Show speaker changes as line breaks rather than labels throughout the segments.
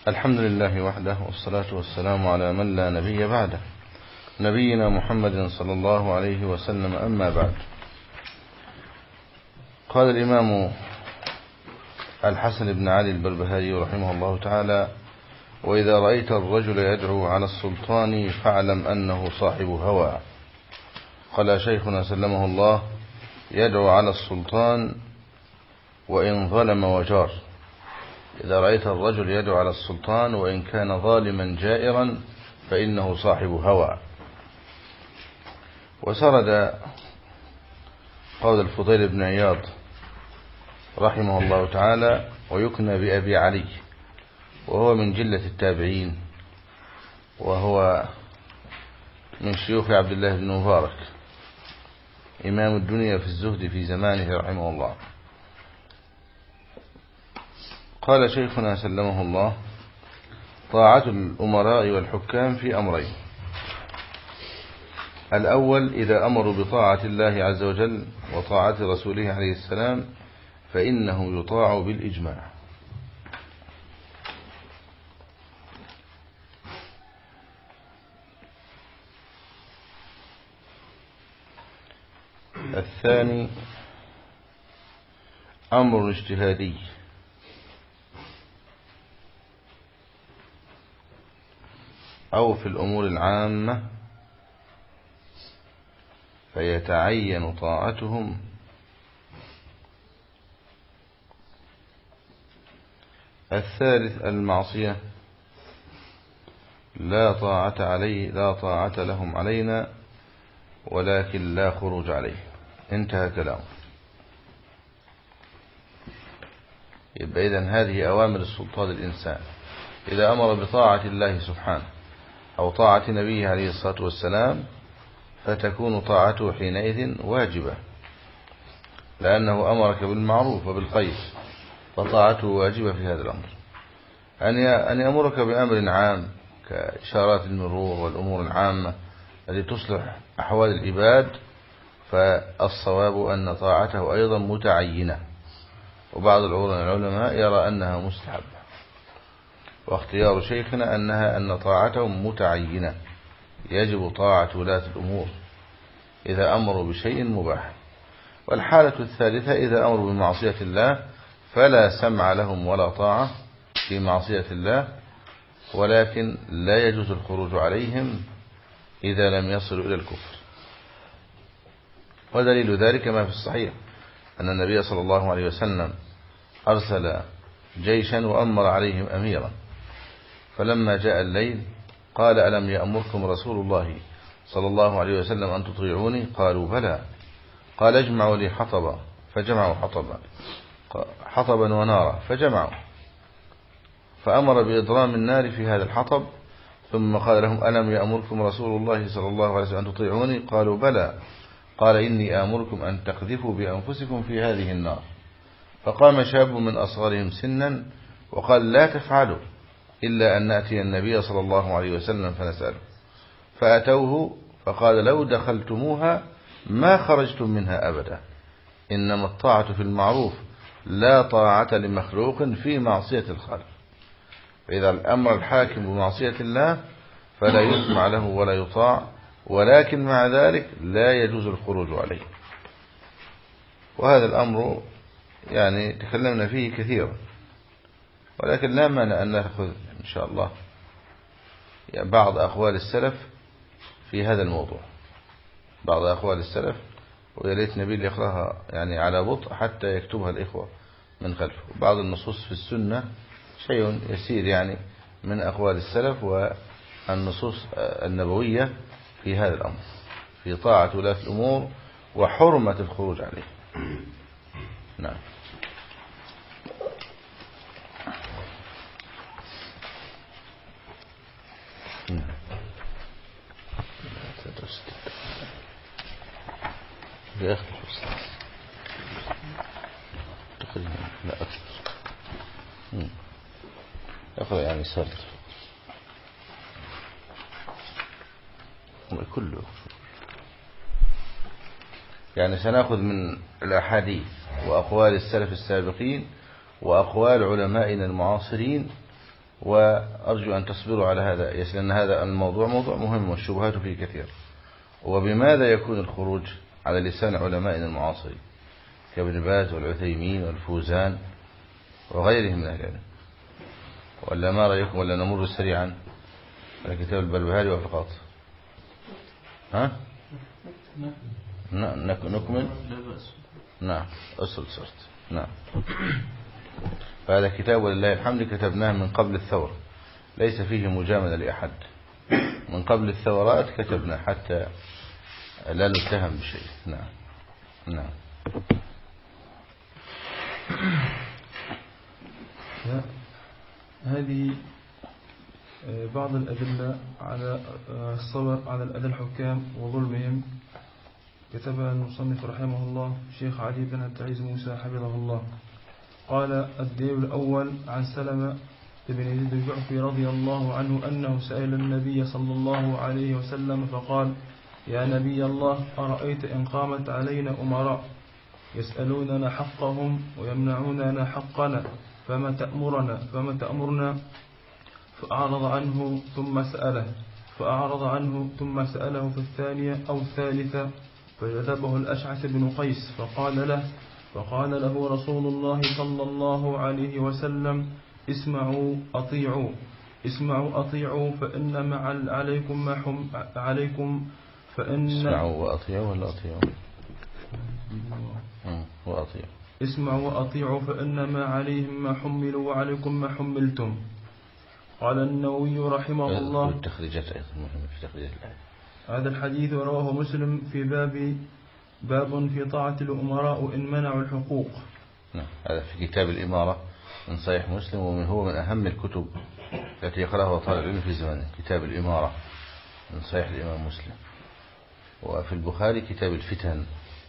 الحمد لله وحده، والصلاة والسلام على من لا نبي بعده، نبينا محمد صلى الله عليه وسلم. أما بعد، قال الإمام الحسن بن علي البربهاري رحمه الله تعالى: وإذا رأيت الرجل يدعو على السلطان فاعلم أنه صاحب هوى. قال شيخنا سلمه الله: يدعو على السلطان وإن ظلم وجار. إذا رأيت الرجل يدعو على السلطان وإن كان ظالما جائرا فإنه صاحب هوى. وسرد قول الفضيل بن عياض رحمه الله تعالى، ويكنى بأبي علي، وهو من جلة التابعين، وهو من شيوخ عبد الله بن مبارك إمام الدنيا في الزهد في زمانه رحمه الله. قال شيخنا سلمه الله: طاعة الأمراء والحكام في أمرين: الأول إذا أمروا بطاعة الله عز وجل وطاعة رسوله عليه السلام فإنه يطاع بالإجماع. الثاني أمر اجتهادي أو في الأمور العامة فيتعين طاعتهم. الثالث المعصية لا طاعة لهم علينا ولكن لا خروج عليه. انتهى كلامه. يبقى إذن هذه أوامر السلطان الإنسان: إذا أمر بطاعة الله سبحانه أو طاعة نبيه عليه الصلاة والسلام فتكون طاعته حينئذ واجبة، لأنه أمرك بالمعروف وبالخير، فطاعته واجبة في هذا الأمر. أن يأمرك بأمر عام كإشارات المرور والأمور العامة التي تصلح أحوال العباد، فالصواب أن طاعته أيضا متعينة، وبعض العلماء يرى أنها مستحبة، واختيار شيخنا أن طاعتهم متعينة، يجب طاعة ولاة الأمور إذا أمروا بشيء مباح. والحالة الثالثة إذا أمروا بمعصية الله فلا سمع لهم ولا طاعة في معصية الله، ولكن لا يجوز الخروج عليهم إذا لم يصلوا إلى الكفر. ودليل ذلك ما في الصحيح أن النبي صلى الله عليه وسلم أرسل جيشا وأمر عليهم أميرا، فلما جاء الليل قال: ألم يأمركم رسول الله صلى الله عليه وسلم أن تطيعوني؟ قالوا: بلى. قال: اجمعوا لي حطبا، فجمعوا حطبا ونارا فجمعوا، فأمر بإضرام النار في هذا الحطب، ثم قال لهم: ألم يأمركم رسول الله صلى الله عليه وسلم أن تطيعوني؟ قالوا: بلى. قال: إني آمركم أن تقذفوا بأنفسكم في هذه النار. فقام شاب من أصغرهم سنا وقال: لا تفعلوا إلا أن نأتي النبي صلى الله عليه وسلم فنسأله. فأتوه فقال: لو دخلتموها ما خرجتم منها أبدا، إنما الطاعة في المعروف، لا طاعة لمخلوق في معصية الخالق. فإذا الأمر الحاكم بمعصية الله فلا يسمع له ولا يطاع، ولكن مع ذلك لا يجوز الخروج عليه. وهذا الأمر يعني تكلمنا فيه كثيرا، ولكن لا مانع أن نأخذ إن شاء الله يعني بعض أقوال السلف في هذا الموضوع، بعض أقوال السلف، ويا ليت نبيل يقرأها يعني على بطء حتى يكتبها الإخوة من خلفه. بعض النصوص في السنة شيء يسير يعني من أقوال السلف والنصوص النبوية في هذا الأمر، في طاعة ولاة الأمور وحرمة الخروج عليه. نعم. بآخر فرصة تقريبا لا أكثر. أقرأ يعني سرد كله، يعني سنأخذ من الأحاديث وأقوال السلف السابقين وأقوال علمائنا المعاصرين وأرجو أن تصبروا على هذا، لأن هذا الموضوع موضوع مهم والشبهات فيه كثير. وبماذا يكون الخروج على لسان علمائنا المعاصرين كابن باز والعثيمين والفوزان وغيرهم من أهل العلم؟ ولا ما رأيكم؟ ولا نمر سريعا على كتاب البربهاري وفقط؟ ها؟ نكمل؟ نعم. أصل صرت. نعم. فهذا كتاب ولله الحمد كتبناه من قبل الثورة، ليس فيه مجاملة لأحد، من قبل الثورات كتبنا حتى لا نتهم بشيء. نعم. نعم.
هذه بعض الأدلة على الصبر على الأذى الحكام وظلمهم، كتبها المصنف رحمه الله شيخ علي بن عبد العزيز موسى حفظه الله. قال: الدليل الأول عن سلمة بن يزيد الجعفي رضي الله عنه أنه سأل النبي صلى الله عليه وسلم فقال: يا نبي الله، أرأيت إن قامت علينا أمراء يسألوننا حقهم ويمنعوننا حقنا فما تأمرنا؟ فأعرض عنه ثم سأله في الثانية أو الثالثة، فجذبه الأشعث بن قيس فقال له رسول الله صلى الله عليه وسلم: اسمعوا أطيعوا فإن مع عليكم ما عليكم فإن
اسمعوا وأطيعوا ولا أطيعوا؟ وأطيعوا.
اسمعوا وأطيعوا فإن ما عليهم ما حملوا وعليكم ما حملتم. قال النووي رحمه الله:
التخريجات أيضا مهمة في تخريجات الآية.
هذا الحديث رواه مسلم في باب في طاعة الأمراء إن منعوا الحقوق.
نعم. هذا في كتاب الإمارة من صحيح مسلم، وهو من أهم الكتب التي يقرأها طالب العلم في زمانه، كتاب الإمارة من صحيح الإمام مسلم. وفي البخاري كتاب الفتن،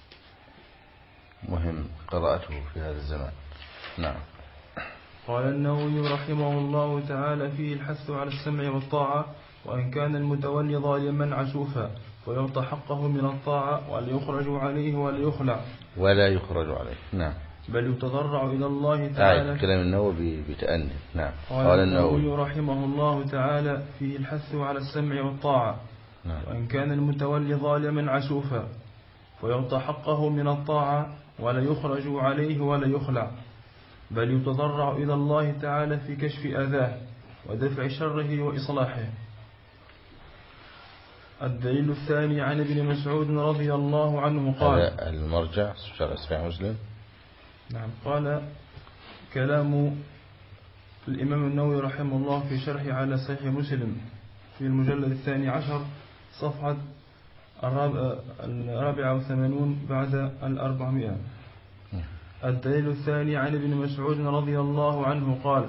مهم قراءته في هذا الزمان. نعم.
قال النووي رحمه الله تعالى: فيه الحث على السمع والطاعة، وإن كان المتولي ظالما عسوفا فيعطى حقه من الطاعة ولا يخرج عليه ولا يخرج عليه.
نعم.
بل يتضرع إلى الله تعالى.
كلام النووي بتأني. نعم.
قال النووي رحمه الله تعالى: فيه الحث على السمع والطاعة. نعم. وإن كان المتولي ظالما عسوفا فيعطى حقه من الطاعة ولا يخرج عليه ولا يخلع، بل يتضرع إلى الله تعالى في كشف أذاه ودفع شره وإصلاحه. الدليل الثاني عن ابن مسعود رضي الله عنه قال:
هذا المرجع شرح صحيح مسلم.
نعم. قال: كلام الإمام النووي رحمه الله في شرحه على صحيح مسلم في المجلد 12 صفحة 84 بعد 400. الدليل الثاني عن ابن مسعود رضي الله عنه قال: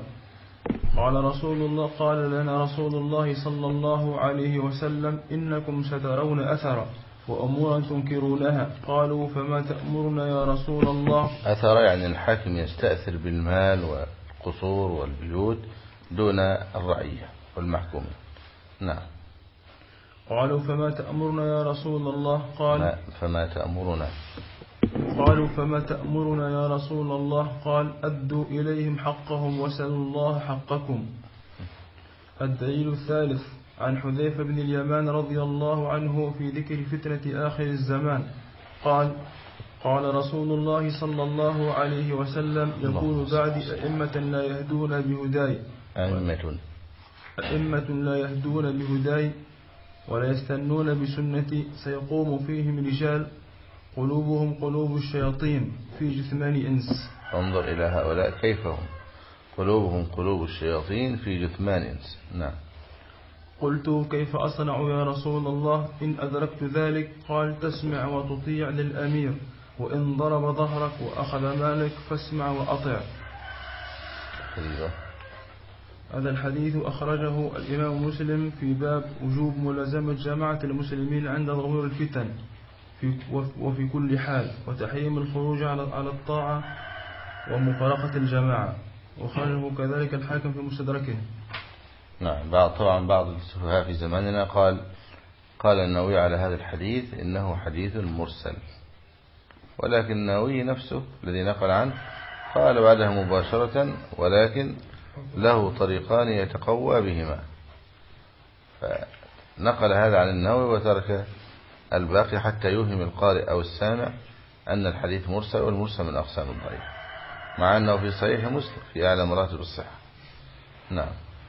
قال لنا رسول الله صلى الله عليه وسلم: إنكم سترون أثرا وأمورا تنكرونها. قالوا: فما تأمرنا يا رسول الله؟
أثر يعني الحاكم يستأثر بالمال والقصور والبيوت دون الرعية والمحكوم. نعم.
قالوا: فما تأمرنا يا رسول الله؟ قال:
فما تأمرنا؟
قالوا: فما تأمرنا يا رسول الله؟ قال: أدوا إليهم حقهم وسلوا الله حقكم. الدليل الثالث عن حذيفة بن اليمان رضي الله عنه في ذكر فتنة آخر الزمان قال رسول الله صلى الله عليه وسلم: يكون بعد أئمة لا يهدون بهداي ولا يستنون بسنتي، سيقوم فيهم رجال قلوبهم قلوب الشياطين في جثمان إنس.
انظر إلى هؤلاء كيف هم، قلوبهم قلوب الشياطين في جثمان إنس. نعم.
قلت: كيف أصنع يا رسول الله إن أدركت ذلك؟ قال: تسمع وتطيع للأمير، وإن ضرب ظهرك وأخذ مالك فاسمع وأطع. هذا الحديث أخرجه الإمام مسلم في باب وجوب ملازمة جماعة المسلمين عند ظهور الفتن وفي كل حال، وتحريم الخروج على الطاعة ومفارقة الجماعة، وخرجه كذلك الحاكم في مستدركه.
نعم. طبعا بعض السفهاء في زماننا قال النووي على هذا الحديث إنه حديث مرسل، ولكن النووي نفسه الذي نقل عنه قال بعدها مباشرة: ولكن له طريقان يتقوى بهما. فنقل هذا عن النووي وترك الباقي حتى يوهم القارئ أو السامع أن الحديث مرسل، والمرسل من أقسام الضعيف، مع أنه في صحيح مسلم في أعلى مراتب الصحة. نعم.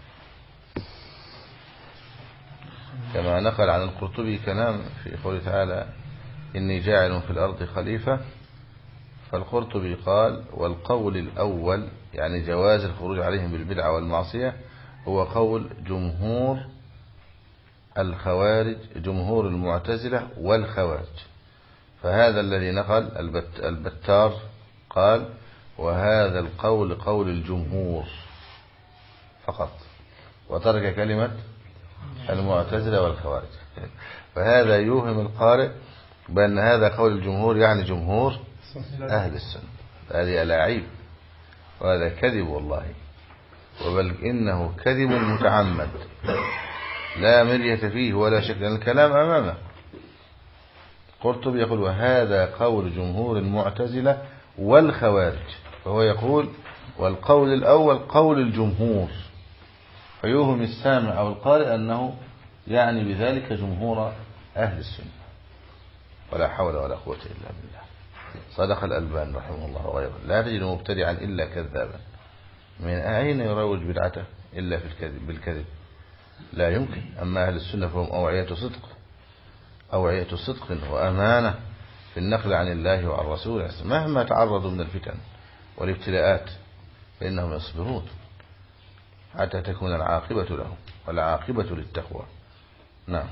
كما نقل عن القرطبي كلام في قوله تعالى إني جاعل في الأرض خليفة، فالقرطبي قال والقول الأول يعني جواز الخروج عليهم بالبدعة والمعصية هو قول جمهور الخوارج، جمهور المعتزلة والخوارج. فهذا الذي نقل البتار قال وهذا القول قول الجمهور فقط، وترك كلمة المعتزلة والخوارج. فهذا يوهم القارئ بأن هذا قول الجمهور يعني جمهور أهل السنة. هذه ألاعيب وهذا كذب والله، وبل إنه كذب متعمد لا مرية فيه ولا شك، لأن الكلام أمامه. قرطبي يقول وهذا قول جمهور المعتزلة والخوارج، فهو يقول والقول الأول قول الجمهور، فيوهم السامع أو القارئ أنه يعني بذلك جمهور أهل السنة. ولا حول ولا قوة إلا بالله. صدق الألباني رحمه الله وغيره لا تجد مبتدعا إلا كذابا. من أين يروج بدعته إلا في الكذب بالكذب؟ لا يمكن. أما أهل السنة فهم أوعية صدق وأمانة في النقل عن الله وعن رسوله، مهما تعرضوا من الفتن والابتلاءات فإنهم يصبرون حتى تكون العاقبة لهم والعاقبة للتقوى. نعم.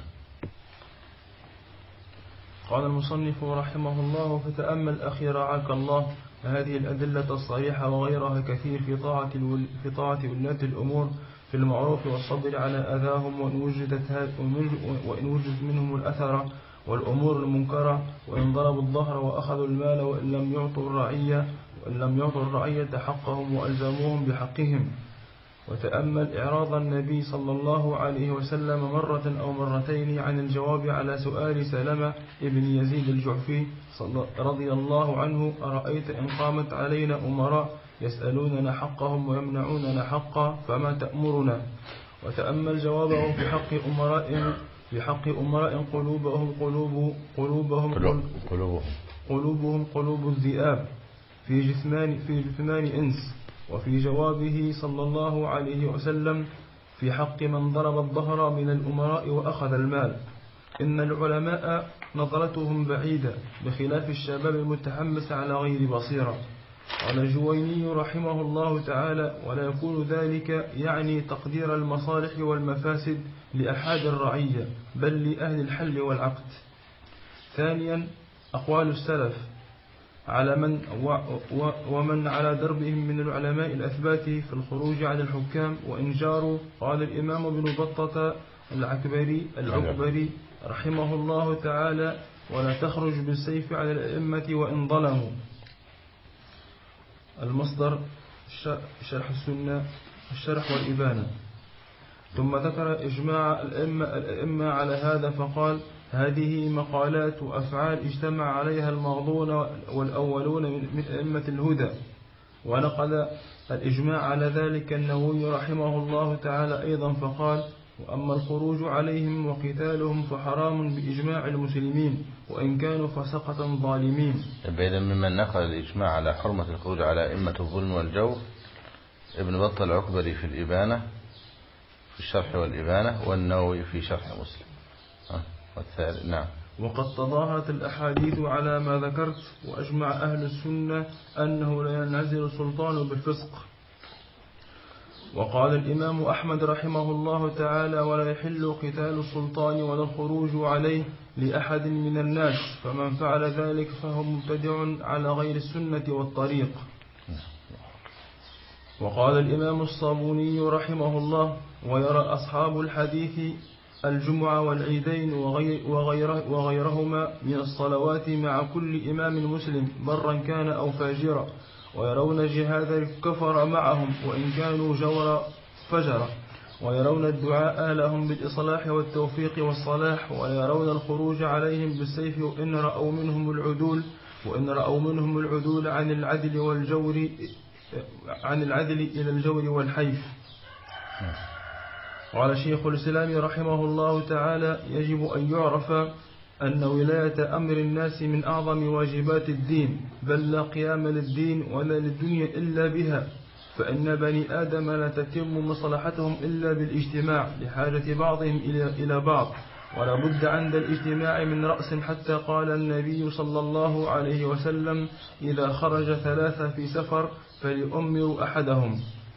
قال المصنف رحمه الله فتأمل أخي رعاك الله هذه الأدلة الصريحة وغيرها كثير في طاعة ولاة الأمور في المعروف والصبر على أذاهم، وإن وجد منهم الأثر والأمور المنكرة، وإن ضربوا الظهر وأخذوا المال، وإن لم يعطوا الرعية حقهم وألزموهم بحقهم. وتأمل إعراض النبي صلى الله عليه وسلم مرة أو مرتين عن الجواب على سؤال سلمة ابن يزيد الجعفي رضي الله عنه أرأيت إن قامت علينا أمراء يسألوننا حقهم ويمنعوننا حقا فما تأمرنا. وتأمل جوابه في حق أمراء قلوبهم قلوب الذئاب في جثمان إنس. وفي جوابه صلى الله عليه وسلم في حق من ضرب الظهر من الأمراء وأخذ المال إن العلماء نظرتهم بعيدة بخلاف الشباب المتحمس على غير بصيرة. قال الجويني رحمه الله تعالى ولا يكون ذلك يعني تقدير المصالح والمفاسد لأحد الرعية بل لأهل الحل والعقد. ثانيا أقوال السلف على ومن على دربهم من العلماء الأثبات في الخروج على الحكام وإن جاروا. قال الإمام ابن بطة العكبري رحمه الله تعالى ولا تخرج بالسيف على الأئمة وإن ظلموا. المصدر شرح السنة الشرح والإبانة. ثم ذكر إجماع الأئمة على هذا فقال هذه مقالات وأفعال اجتمع عليها الماضون والأولون من أئمة الهدى. ونقل الإجماع على ذلك النووي رحمه الله تعالى أيضا فقال وأما الخروج عليهم وقتالهم فحرام بإجماع المسلمين وإن كانوا فسقة ظالمين.
إذا ممن نقل الإجماع على حرمة الخروج على أئمة الظلم والجور ابن بطة العكبري في الإبانة في الشرح والإبانة، والنووي في شرح مسلم. والثالث نعم.
وقد تظاهرت الأحاديث على ما ذكرت وأجمع أهل السنة أنه لا ينعزل السلطان بالفسق. وقال الإمام أحمد رحمه الله تعالى ولا يحل قتال السلطان ولا الخروج عليه لأحد من الناس فمن فعل ذلك فهو مبتدع على غير السنة والطريق. وقال الإمام الصابوني رحمه الله ويرى أصحاب الحديث الجمعة والعيدين وغيرهما من الصلوات مع كل إمام مسلم برا كان أو فاجرا، ويرون جهاد الكفر معهم وإن كانوا جورا فجرا، ويرون الدعاء لهم بالإصلاح والتوفيق والصلاح، ويرون الخروج عليهم بالسيف وإن رأوا منهم العدول عن العدل والجور عن العدل إلى الجور والحيف. وعلى شيخ الإسلام رحمه الله تعالى: يجب أن يعرف أن ولاية أمر الناس من أعظم واجبات الدين، بل لا قيام للدين ولا للدنيا إلا بها، فإن بني آدم لا تتم مصلحتهم إلا بالاجتماع لحاجة بعضهم إلى بعض، ولا بد عند الاجتماع من رأس، حتى قال النبي صلى الله عليه وسلم: إذا خرج ثلاثة في سفر فليؤمروا أحدهم.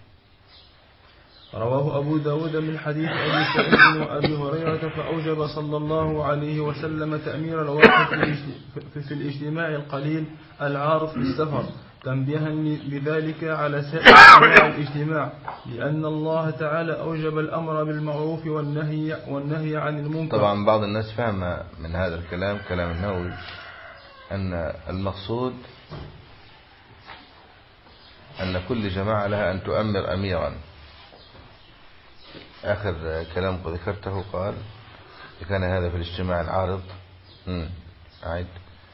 رواه أبو داود من حديث أبي سعيد وأبي هريرة: فأوجب صلى الله عليه وسلم تأمير الواحد في الاجتماع القليل العارض في السفر، تنبيها بذلك على سائر أنواع الاجتماع، لأن الله تعالى أوجب الأمر بالمعروف والنهي عن المنكر.
طبعا بعض الناس فهم من هذا الكلام، كلام النووي، أن المقصود أن كل جماعة لها أن تؤمر أميرا. آخر كلام ذكرته قال: كان هذا في الاجتماع العارض. أعد.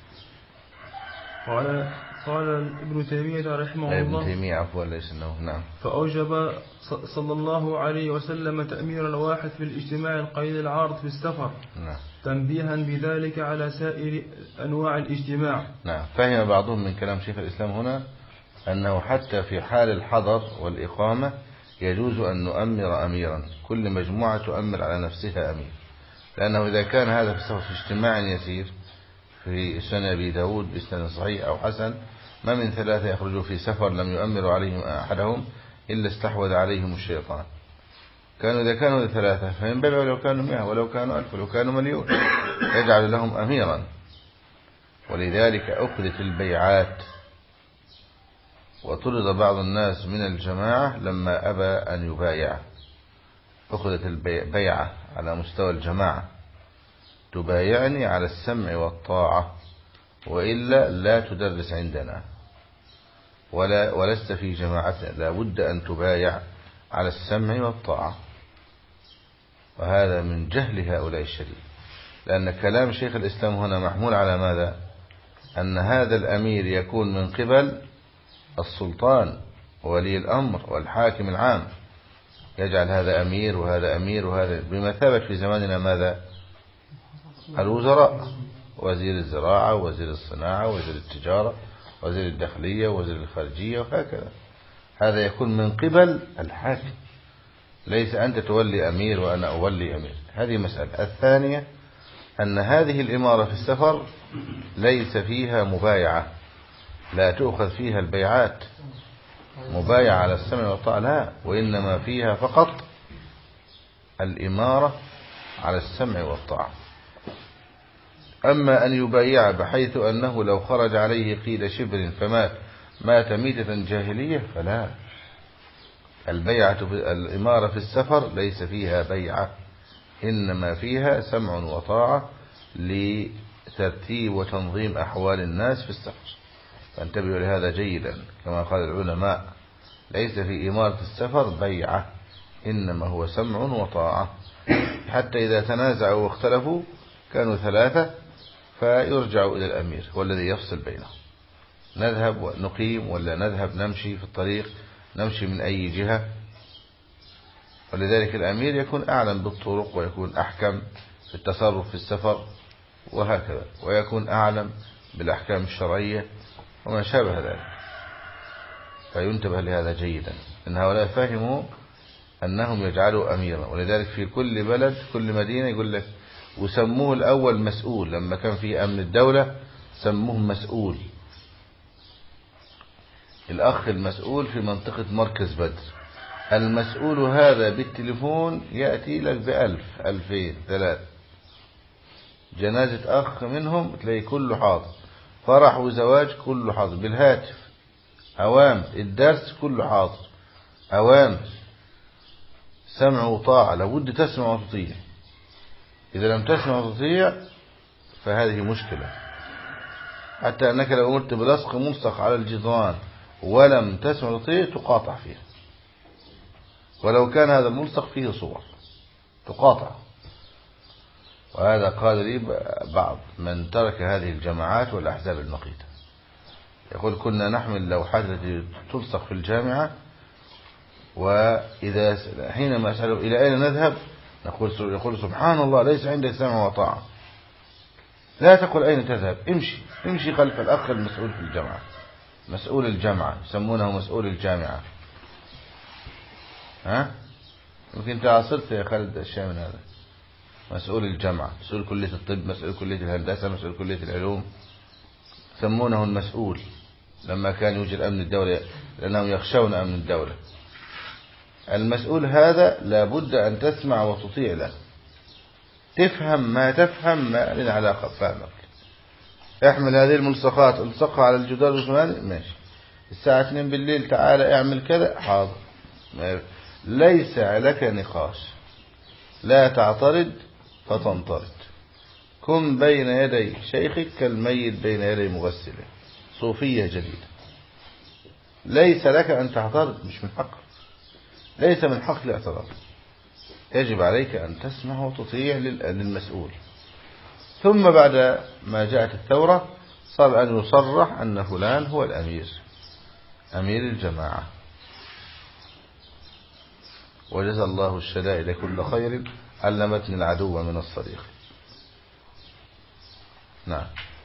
قال ابن تيمية رحمه الله،
ابن تيمية عفوا ليس إنه. نعم.
فأوجب صلى الله عليه وسلم تأمير الواحد في الاجتماع القليل العارض في السفر.
نعم.
تنبيها بذلك على سائر أنواع الاجتماع.
نعم. فهم بعضهم من كلام شيخ الإسلام هنا أنه حتى في حال الحضر والإقامة يجوز أن نؤمر أميرا، كل مجموعة تؤمر على نفسها أمير، لأنه إذا كان هذا في السفر في اجتماع يسير في سنن أبي داود بإسناد صحيح أو حسن: ما من ثلاثة يخرجوا في سفر لم يؤمروا عليهم أحدهم إلا استحوذ عليهم الشيطان. إذا كانوا ثلاثة فينبغي ولو كانوا 100 ولو كانوا 1000 ولو كانوا مليون يجعل لهم أميرا. ولذلك أخذت البيعات وطرد بعض الناس من الجماعة لما أبى أن يبايع. أخذت البيعة على مستوى الجماعة: تبايعني على السمع والطاعة، وإلا لا تدرس عندنا ولست في جماعتنا، لا بد أن تبايع على السمع والطاعة. وهذا من جهل هؤلاء الشديد، لأن كلام شيخ الإسلام هنا محمول على ماذا؟ أن هذا الأمير يكون من قبل السلطان وولي الأمر والحاكم العام، يجعل هذا أمير وهذا أمير وهذا، بمثابة في زماننا ماذا؟ الوزراء: وزير الزراعة، وزير الصناعة، وزير التجارة، وزير الداخلية، وزير الخارجية، وهكذا. هذا يكون من قبل الحاكم، ليس أنت تولي أمير وأنا أولي أمير. هذه مسألة. الثانية أن هذه الإمارة في السفر ليس فيها مبايعة، لا تؤخذ فيها البيعات مبايعة على السمع والطاعة، لا، وإنما فيها فقط الإمارة على السمع والطاعة. أما أن يبايع بحيث أنه لو خرج عليه قيل شبر فمات ميتة جاهلية فلا. الإمارة في السفر ليس فيها بيعة، إنما فيها سمع وطاعة لترتيب وتنظيم أحوال الناس في السفر. فانتبهوا لهذا جيدا. كما قال العلماء: ليس في إمارة السفر بيعة، إنما هو سمع وطاعة. حتى إذا تنازعوا واختلفوا كانوا ثلاثة فيرجعوا إلى الأمير والذي يفصل بينهم: نذهب ونقيم ولا نذهب نمشي في الطريق، نمشي من أي جهة. ولذلك الأمير يكون أعلم بالطرق ويكون أحكم في التصرف في السفر وهكذا، ويكون أعلم بالأحكام الشرعية وما شابه ذلك. فينتبه لهذا جيدا، إن هؤلاء فهموا أنهم يجعلوا أميرا. ولذلك في كل بلد كل مدينة يقول لك، وسموه الأول مسؤول، لما كان في أمن الدولة سموه مسؤول. الأخ المسؤول في منطقة مركز بدر، المسؤول هذا بالتليفون يأتي لك ب1000 2000 3. جنازة أخ منهم تلاقي كله حاضر، فرح وزواج كله حاضر بالهاتف، أوامر الدرس كله حاضر، أوامر سمع وطاعة، لابد تسمع وتطيع. إذا لم تسمع وتطيع فهذه مشكلة، حتى أنك لو أمرت بلصق ملصق على الجدران ولم تسمع وتطيع تقاطع فيه، ولو كان هذا الملصق فيه صور تقاطع. وهذا قال لي بعض من ترك هذه الجماعات والأحزاب المقيتة. يقول كنا نحمل لوحات التي تلصق في الجامعة، وإذا حينما أسأله إلى أين نذهب يقول سبحان الله ليس عندك سمع وطاعة. لا تقل أين تذهب، امشي خلف الأخ المسؤول في الجامعة، مسؤول الجامعة، يسمونه مسؤول الجامعة. ها يمكن تعاصرت يا خالد أشياء من هذا. مسؤول الجامعة، مسؤول كلية الطب، مسؤول كلية الهندسة، مسؤول كلية العلوم، يسمونه المسؤول لما كان يوجد أمن الدولة، لأنهم يخشون أمن الدولة. المسؤول هذا لابد أن تسمع وتطيع له، تفهم ما تفهم، ما لنا علاقة بفهمك. احمل هذه الملصقات الصقها على الجدار الفلاني، ماشي. الساعة 2 بالليل تعالى اعمل كذا، حاضر. ليس لك نقاش، لا تعترض فتنطرد. كن بين يدي شيخك كالميت بين يدي مغسله. صوفية جديدة. ليس لك أن تعترض، مش من حقك، ليس من حق الاعتراض. يجب عليك أن تسمع وتطيع للمسؤول. ثم بعد ما جاءت الثورة صار أن يصرح أن فلان هو الأمير، أمير الجماعة. وجزى الله الشدائد كل خير، علمتني العدو من الصديق. نعم.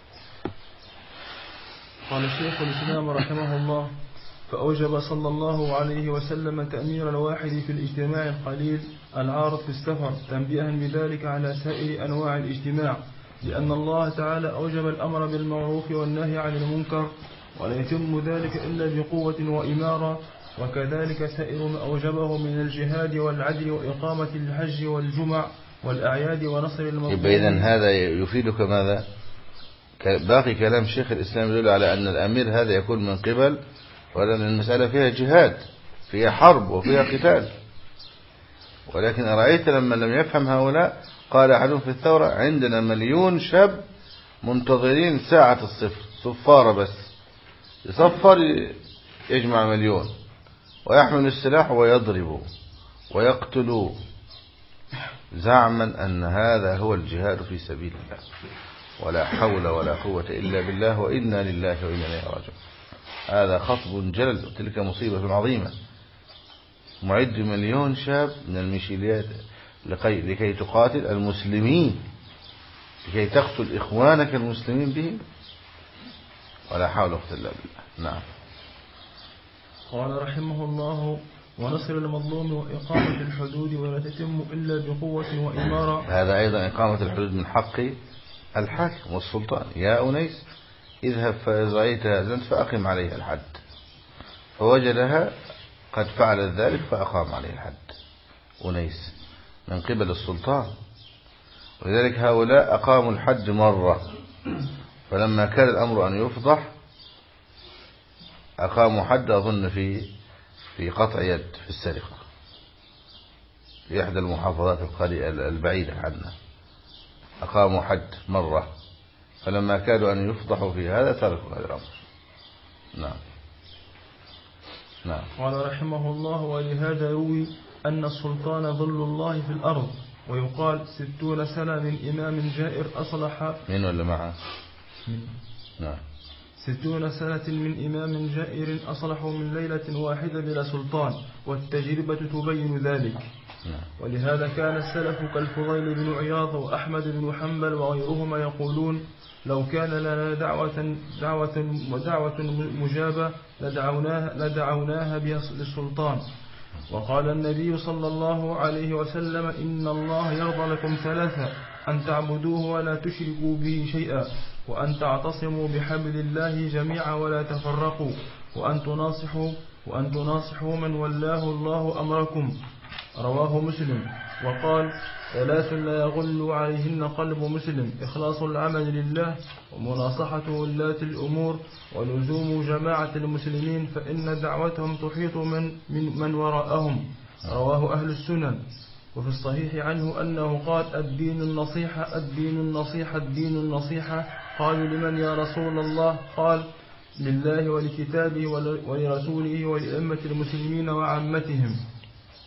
قال شيخ الإسلام رحمه الله: فأوجب صلى الله عليه وسلم تأمير الواحد في الاجتماع القليل العارض في السفر، تنبيها بذلك على سائر أنواع الاجتماع، لأن الله تعالى أوجب الأمر بالمعروف والنهي عن المنكر، ولا يتم ذلك إلا بقوة وإمارة، وكذلك سائر ما أوجبه من الجهاد والعدل وإقامة الحج والجمع والأعياد ونصر المظلوم.
إذن هذا يفيدك ماذا؟ باقي كلام شيخ الإسلام يدل على أن الأمير هذا يكون من قبل، ولأن المسألة فيها جهاد، فيها حرب وفيها قتال. ولكن أرأيت لما لم يفهم هؤلاء، قال أحدهم في الثورة: عندنا 1,000,000 شاب منتظرين ساعة الصفر، صفارة بس يصفر يجمع 1,000,000 ويحمل السلاح ويضربوا ويقتلوا، زعما أن هذا هو الجهاد في سبيل الله، ولا حول ولا قوة إلا بالله، وإنا لله وإنا إليه راجعون. هذا خطب جلل، تلك مصيبة عظيمة. معد 1,000,000 شاب من الميشيليات لكي تقاتل المسلمين، لكي تقتل إخوانك المسلمين بهم، ولا حول ولا قوة إلا بالله. نعم.
قال رحمه الله: ونصر المظلوم وإقامة الحدود ولا تتم إلا بقوة وإمارة.
هذا أيضا إقامة الحدود من حق الحاكم والسلطان. يا أنيس اذهب فإذا رأيتها زنت فأقم عليها الحد، فوجدها قد فعلت ذلك فأقام عليه الحد. أنيس من قبل السلطان، ولذلك هؤلاء أقاموا الحد مرة، فلما كان الأمر أن يفضح أقاموا حد، أظن في قطع يد في السرقة في إحدى المحافظات البعيدة عنا، أقاموا حد مرة، فلما كادوا أن يفضحوا في هذا تركوا هذا الأمر. نعم. نعم.
قال رحمه الله: ولهذا يروي أن السلطان ظل الله في الأرض، ويقال 60 سنة من إمام جائر أصلح.
من ولا معه؟ نعم.
60 سنة من إمام جائر أصلح من ليلة واحدة بلا سلطان، والتجربة تبين ذلك. ولهذا كان السلف كالفضيل بن عياض وأحمد بن حنبل وغيرهما يقولون: لو كان لنا دعوة مجابة لدعوناها بها للسلطان. وقال النبي صلى الله عليه وسلم: إن الله يرضى لكم ثلاثة: أن تعبدوه ولا تشركوا به شيئا، وأن تعتصموا بحبل الله جميعا ولا تفرقوا، وأن تناصحوا من ولاه الله أمركم. رواه مسلم. وقال: ثلاث لا يغل عليهن قلب مسلم: إخلاص العمل لله، ومناصحة ولاة الأمور، ولزوم جماعة المسلمين، فإن دعوتهم تحيط من وراءهم. رواه أهل السنن. وفي الصحيح عنه أنه قال: الدين النصيحة، الدين النصيحة، الدين النصيحة. قالوا: لمن يا رسول الله؟ قال: لله ولكتابه ولرسوله ولأئمة المسلمين وعامتهم.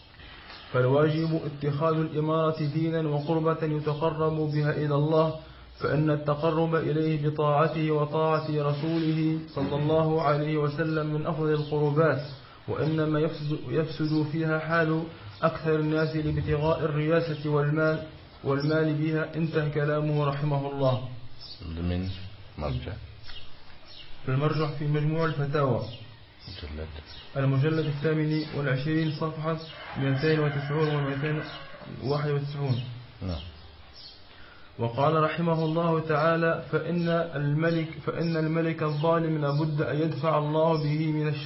فالواجب اتخاذ الإمارة دينا وقربة يتقرب بها إلى الله، فإن التقرب إليه بطاعته وطاعة رسوله صلى الله عليه وسلم من أفضل القربات، وإنما يفسد فيها حال أكثر الناس لابتغاء الرياسة والمال بها. انتهى كلامه رحمه الله.
من مرجع
المرجع في مجموع الفتاوى المجلد 28 صفحة 290 و 291. وقال رحمه الله تعالى: فإن الملك الظالم لابد أن يدفع الله به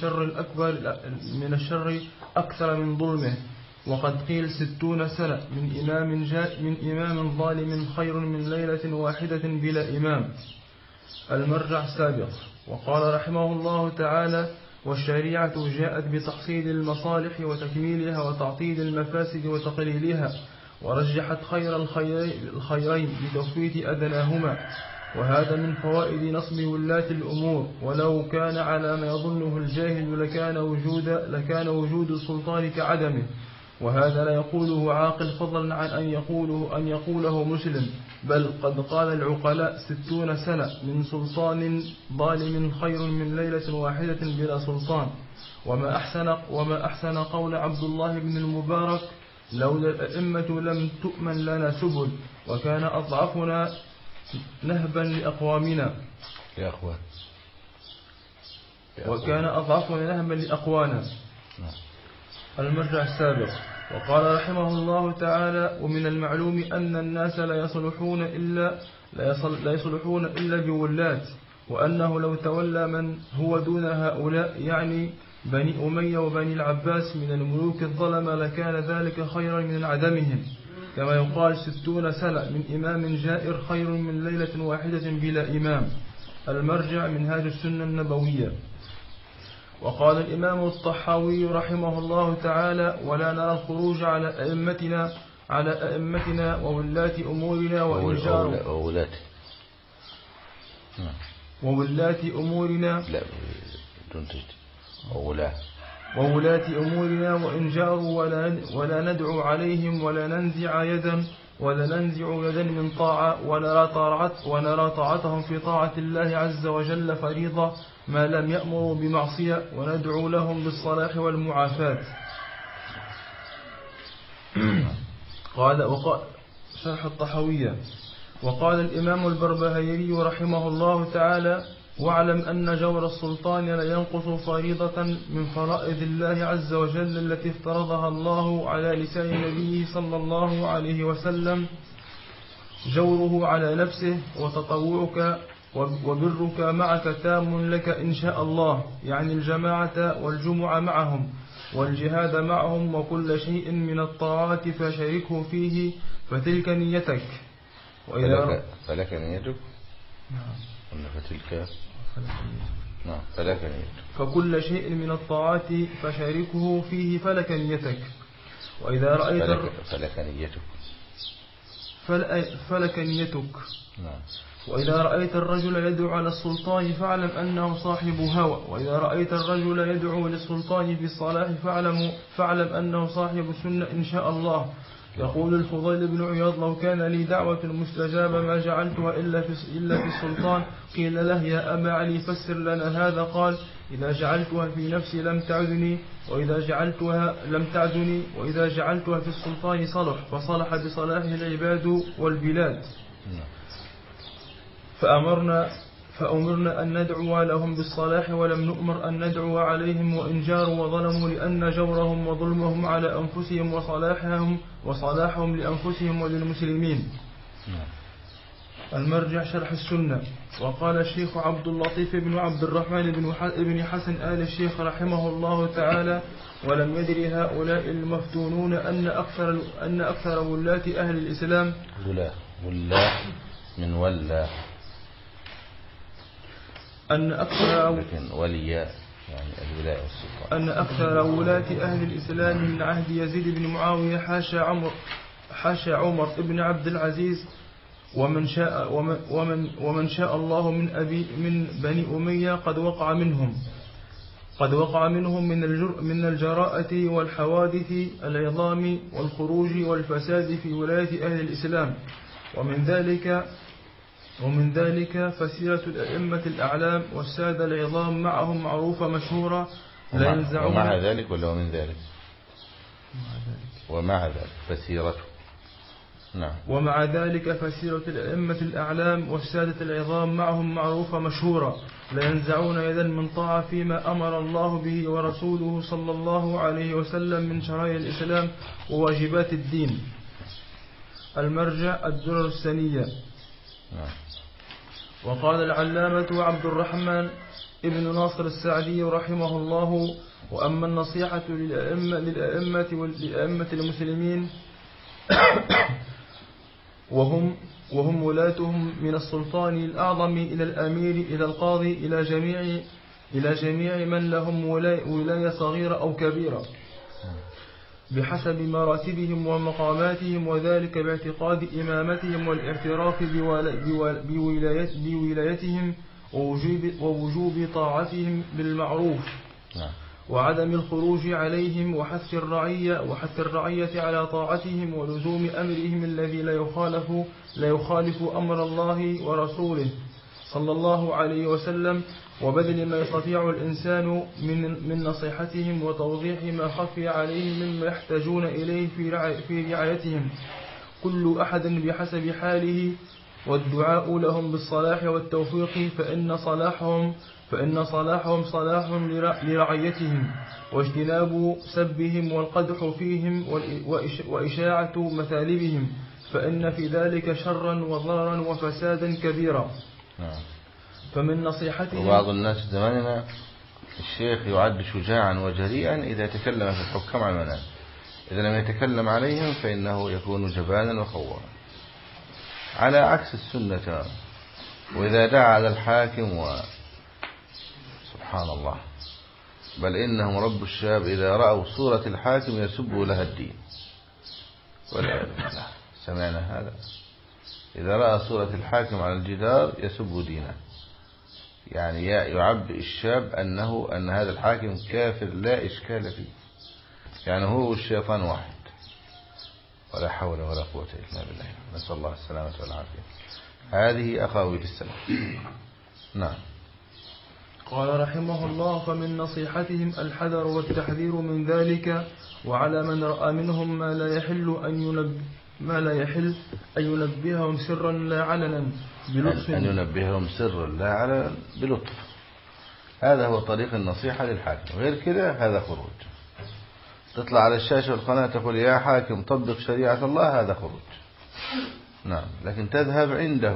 من الشر أكثر من ظلمه. وقد قيل 60 سنة من إمام ظالم خير من ليلة واحدة بلا إمام. المرجع السابق. وقال رحمه الله تعالى: والشريعة جاءت بتحصيل المصالح وتكميلها وتعطيل المفاسد وتقليلها، ورجحت خير الخيرين بتفويت أدناهما. وهذا من فوائد نصب ولاة الأمور. ولو كان على ما يظنه الجاهل لكان وجود السلطان كعدمه. وهذا لا يقوله عاقل فضلا عن أن يقوله مسلم. بل قد قال العقلاء: 60 سنة من سلطان ظالم خير من ليلة واحدة بلا سلطان. وما أحسن قول عبد الله بن المبارك: لولا الأئمة لم تؤمن لنا سبل، وكان أضعفنا نهبا لأقوامنا. المرجع السابق. وقال رحمه الله تعالى: ومن المعلوم أن الناس لا يصلحون إلا بولاة، وأنه لو تولى من هو دون هؤلاء يعني بني أمية وبني العباس من الملوك الظلمة لكان ذلك خيرا من عدمهم. كما يقال: 60 سنة من إمام جائر خير من ليلة واحدة بلا إمام. المرجع منهاج السنة النبوية. وقال الإمام الطحاوي رحمه الله تعالى: ولا نرى الخروج على أئمتنا وولاة أمورنا وولاة أمورنا وإن جاروا ولا ندعو عليهم ولا ننزع يدا من طاعة، ونرى طاعتهم في طاعة الله عز وجل فريضة ما لم يأمروا بمعصية، وندعو لهم بالصلاح والمعافاة. شرح الطحاوية. وقال الإمام البربهاري رحمه الله تعالى: واعلم أن جور السلطان لا ينقص فريضة من فرائض الله عز وجل التي افترضها الله على لسان نبيه صلى الله عليه وسلم، جوره على نفسه وتطوعك وبرك معك تام لك إن شاء الله، يعني الجماعة والجمع معهم والجهاد معهم وكل شيء من الطاعات فشاركه فيه، فتلك نيتك.
فلك نيتك.
فكل شيء من الطاعات فشاركه فيه فلك نيتك. وإذا رأيت فلك نيتك. وإذا رأيت الرجل يدعو على السلطان فاعلم أنه صاحب هوى، وإذا رأيت الرجل يدعو للسلطان بالصلاح فاعلم أنه صاحب سنة إن شاء الله. يقول الفضيل بن عياض: لو كان لي دعوة مستجابة ما جعلتها إلا في السلطان. قيل له: يا أبا علي فسر لنا هذا. قال: إذا جعلتها في نفسي لم تعدني، وإذا جعلتها في السلطان صلح، فصلح بصلاح العباد والبلاد. فأمرنا أن ندعو لهم بالصلاح، ولم نؤمر أن ندعو عليهم وإن جاروا وظلموا، لأن جورهم وظلمهم على أنفسهم وصلاحهم لأنفسهم وللمسلمين. المرجع شرح السنة. وقال الشيخ عبد اللطيف بن عبد الرحمن بن حسن آل الشيخ رحمه الله تعالى: ولم يدري هؤلاء المفتونون أن أكثر ولاة أهل الإسلام أن أكثر ولاة أهل الإسلام من عهد يزيد بن معاوية حاشا عمر بن عبد العزيز ومن شاء الله من بني أمية قد وقع منهم من الجراءة والحوادث العظام والخروج والفساد في ولاية أهل الإسلام. ومن ذلك ومن ذلك فسيرة الأئمة الأعلام والسادة العظام معهم معروفة مشهورة لا ينزعون.
ومع ذلك ولا ومن ذلك؟ ومع ذلك فسيرته. نعم.
ومع ذلك فسيرة الأئمة الأعلام والسادة العظام معهم معروفة مشهورة لا ينزعون يدا من طاعة فيما أمر الله به ورسوله صلى الله عليه وسلم من شرائع الإسلام وواجبات الدين. المرجع الدرر السنية. وقال العلامة عبد الرحمن ابن ناصر السعدي رحمه الله: وأما النصيحة للأئمة المسلمين وهم ولاتهم من السلطان الأعظم إلى الأمير إلى القاضي إلى جميع من لهم ولاية صغيرة أو كبيرة بحسب مراتبهم ومقاماتهم، وذلك باعتقاد إمامتهم والاعتراف بولايتهم ووجوب طاعتهم بالمعروف وعدم الخروج عليهم وحث الرعية على طاعتهم ولزوم أمرهم الذي لا يخالف أمر الله ورسوله صلى الله عليه وسلم، وبذل ما يستطيع الإنسان من نصيحتهم وتوضيح ما خفي عليهم مما يحتاجون إليه في رعايتهم، كل أحد بحسب حاله، والدعاء لهم بالصلاح والتوفيق، فإن صلاحهم صلاح لرعيتهم، واجتناب سبهم والقدح فيهم وإشاعة مثالبهم، فإن في ذلك شرا وضررا وفسادا كبيرا. فمن نصيحتهم.
وبعض الناس زماننا الشيخ يعد شجاعا وجريئا إذا تكلم في الحكام على المنام، إذا لم يتكلم عليهم فإنه يكون جبانا وخوانا، على عكس السنة تماما. وإذا دعا على الحاكم سبحان الله، بل إنهم رب الشاب إذا رأوا صورة الحاكم يسبوا لها الدين، والعياذ بالله. سمعنا هذا؟ إذا رأى صورة الحاكم على الجدار يسب دينه، يعني يعبئ الشاب أن هذا الحاكم كافر لا إشكال فيه، يعني هو والشيطان واحد، ولا حول ولا قوة إلا بالله. نسأل الله السلامة والعافية. هذه أخاوي السلام. نعم.
قال رحمه الله: فمن نصيحتهم الحذر والتحذير من ذلك، وعلى من رأى منهم ما لا يحل أن ينبههم سرا لا علنا بلطف.
أن ينبههم سرا لا علنا بلطف، هذا هو طريق النصيحة للحاكم. غير كده هذا خروج. تطلع على الشاشة والقناة تقول يا حاكم طبق شريعة الله، هذا خروج. نعم. لكن تذهب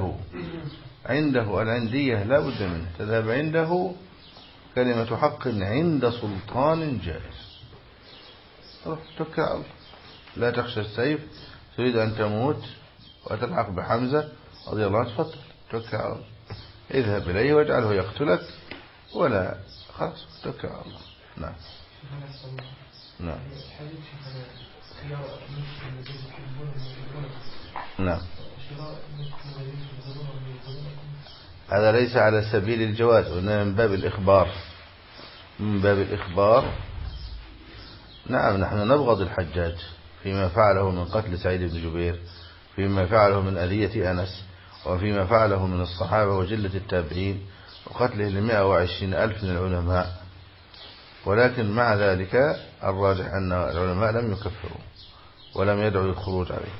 عنده العندية لا بد منه، تذهب عنده كلمة حق عند سلطان جائز، روح توكل على الله، لا تخشى السيف، تريد أن تموت وتلحق بحمزة رضي الله عنه، تفضل توكل على الله، اذهب إليه واجعله يقتلك، ولا خلاص توكل على الله. نعم. نعم. نعم. هذا ليس على سبيل الجواز، وإنما من باب الإخبار، من باب الإخبار. نعم. نحن نبغض الحجاج فيما فعله من قتل سعيد بن جبير، فيما فعله من أذية أنس، وفيما فعله من الصحابة وجلة التابعين، وقتله 120,000 من العلماء. ولكن مع ذلك الراجح أن العلماء لم يكفروا ولم يدعوا الخروج عليه،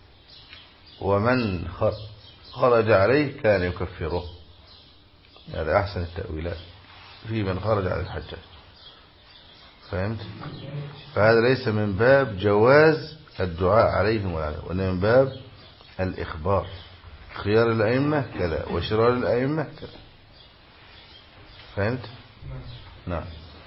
ومن خرج عليه كان يكفره. هذا أحسن التأويلات في من خرج على الحجاج. فهمت؟ فهذا ليس من باب جواز الدعاء عليهم وإنما من باب الإخبار، خيار الأئمة كذا وشرار الأئمة كذا. فهمت؟ نعم.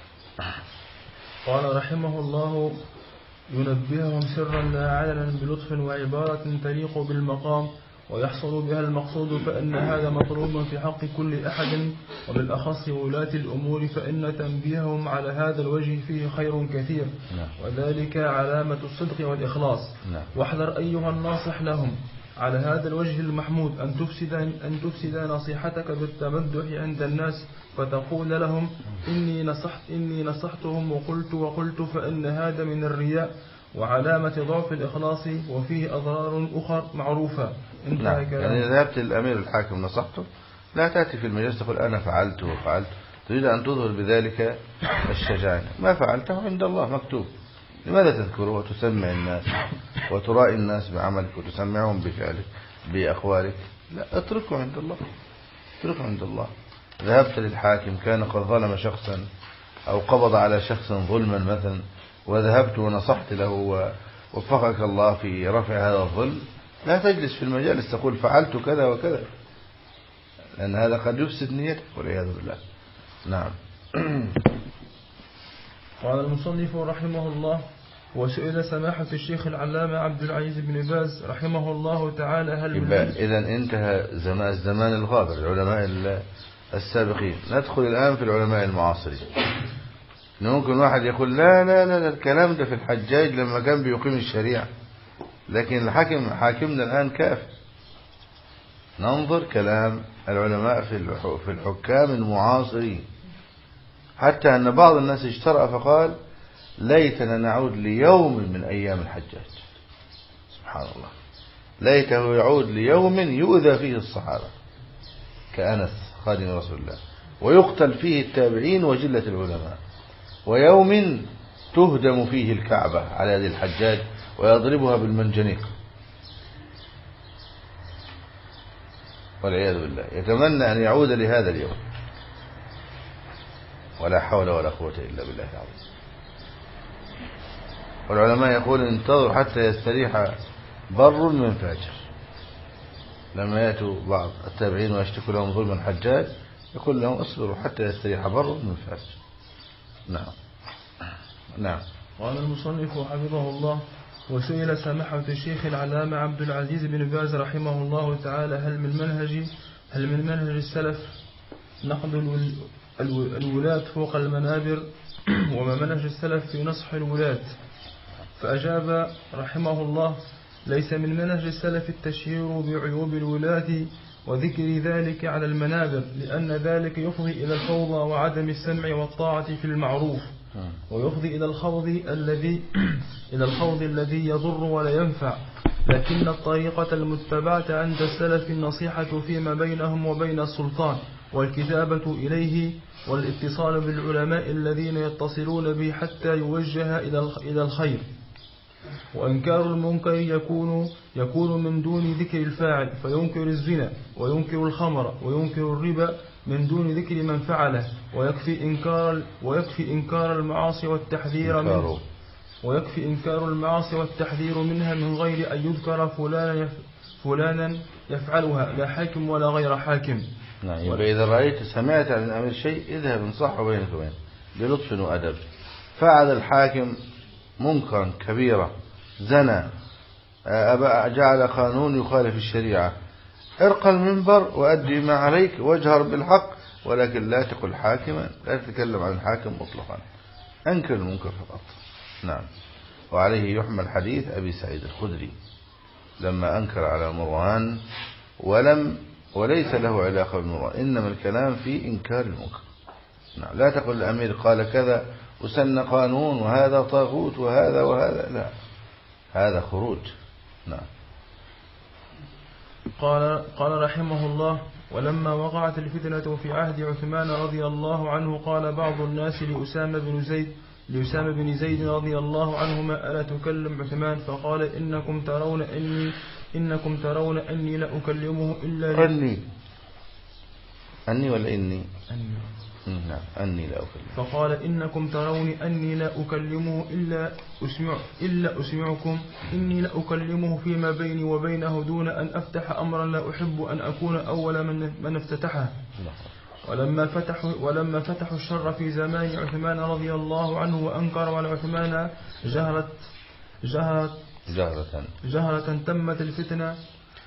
قال رحمه الله: ينبههم سرا لا علنا بلطف وعبارة تليق بالمقام ويحصل بها المقصود، فإن هذا مطلوب في حق كل أحد، وبالأخص ولاة الأمور، فإن تنبيههم على هذا الوجه فيه خير كثير، وذلك علامة الصدق والإخلاص. واحذر أيها الناصح لهم على هذا الوجه المحمود أن تفسد نصيحتك بالتمدح عند الناس، فتقول لهم إني نصحتهم وقلت، فإن هذا من الرياء، وعلامة ضعف الإخلاص وفيه أضرار أخرى معروفة.
نعم. يعني ذهبت الأمير الحاكم نصحته، لا تأتي في المجلس تقول أنا فعلت وفعلت، تريد أن تظهر بذلك الشجاعة. ما فعلته عند الله مكتوب، لماذا تذكره وتسمع الناس وترائي الناس بعملك وتسمعهم بفعلك بأقوالك؟ لا، اتركه عند الله، اتركه عند الله. ذهبت للحاكم كان قد ظلم شخصا أو قبض على شخص ظلما مثلا، وذهبت ونصحت له ووفقك الله في رفع هذا الظلم، لا تجلس في المجالس تقول فعلت كذا وكذا، لأن هذا قد يفسد نيتك والعياذ بالله. نعم.
قال المصنف رحمه الله: وسئل سماحة الشيخ العلامة عبد العزيز بن باز رحمه الله تعالى
إذا انتهى الزمان الغابر، العلماء السابقين. ندخل الآن في العلماء المعاصرين. ممكن واحد يقول لا لا لا الكلام ده في الحجاج لما كان بيقيم الشريعة، لكن حاكمنا الآن كافر. ننظر كلام العلماء في الحكام المعاصرين، حتى أن بعض الناس اجترأ فقال ليتنا نعود ليوم من أيام الحجاج. سبحان الله، ليته يعود ليوم يؤذى فيه الصحابة كأنس خادم رسول الله، ويقتل فيه التابعين وجلة العلماء، ويوم تهدم فيه الكعبة على يد الحجاج ويضربها بالمنجنيق والعياذ بالله. يتمنى أن يعود لهذا اليوم، ولا حول ولا قوة إلا بالله العظيم. والعلماء يقول انتظر حتى يستريح بر من فاجر. لما يأتوا بعض التابعين ويشتكوا لهم ظلم الحجاج يقول لهم اصبروا حتى يستريح بر من فاجر. نعم. نعم.
قال المصنف حفظه الله: وسئل سماحة الشيخ العلامة عبد العزيز بن باز رحمه الله تعالى هل من منهج السلف نقد الولاة فوق المنابر، وما منهج السلف في نصح الولاة؟ فأجاب رحمه الله: ليس من منهج السلف التشهير بعيوب الولاة وذكر ذلك على المنابر، لأن ذلك يفضي إلى الفوضى وعدم السمع والطاعة في المعروف، ويفضي إلى الخوض الذي يضر ولا ينفع. لكن الطريقة المتبعة عند السلف النصيحة فيما بينهم وبين السلطان، والكتابة إليه، والاتصال بالعلماء الذين يتصلون به حتى يوجه إلى الخير. وإنكار المنكر يكون من دون ذكر الفاعل، فينكر الزنا وينكر الخمر وينكر الربا من دون ذكر من فعله، ويكفي إنكار المعاصي والتحذير منها من غير أن يذكر فلانا يفعلها، لا حاكم ولا غير حاكم.
نعم. يبقى إذا رأيت سمعت عن الأمر شيء اذهب انصحه بينك وبينه بلطف وأدب. فعل الحاكم منكرا كبيرا، زنى، جعل قانون يخالف الشريعة، ارقى المنبر وأدي ما عليك واجهر بالحق، ولكن لا تقل حاكما، لا تتكلم عن الحاكم مطلقا، أنكر المنكر فقط. نعم. وعليه يحمل حديث أبي سعيد الخدري لما أنكر على مروان وليس له علاقة بالمروان، إنما الكلام في إنكار المنكر. نعم. لا تقل الأمير قال كذا وسن قانون وهذا طاغوت وهذا لا، هذا خروج. نعم.
قال رحمه الله: ولما وقعت الفتنة في عهد عثمان رضي الله عنه قال بعض الناس لأسامة بن زيد رضي الله عنهما: ألا تكلم عثمان؟ فقال: إنكم ترون أني لا أكلمه إلا
أني ولا إني؟ نعم، أني لا أكلمه.
فقال: إنكم تروني أني لا أكلمه إلا أسمعكم، إني لا أكلمه فيما بيني وبينه دون أن أفتح أمرا لا أحب أن أكون أول من افتتحه. ولما فتحوا الشر في زمان عثمان رضي الله عنه وأنكروا على عثمان جهرة تمت الفتنة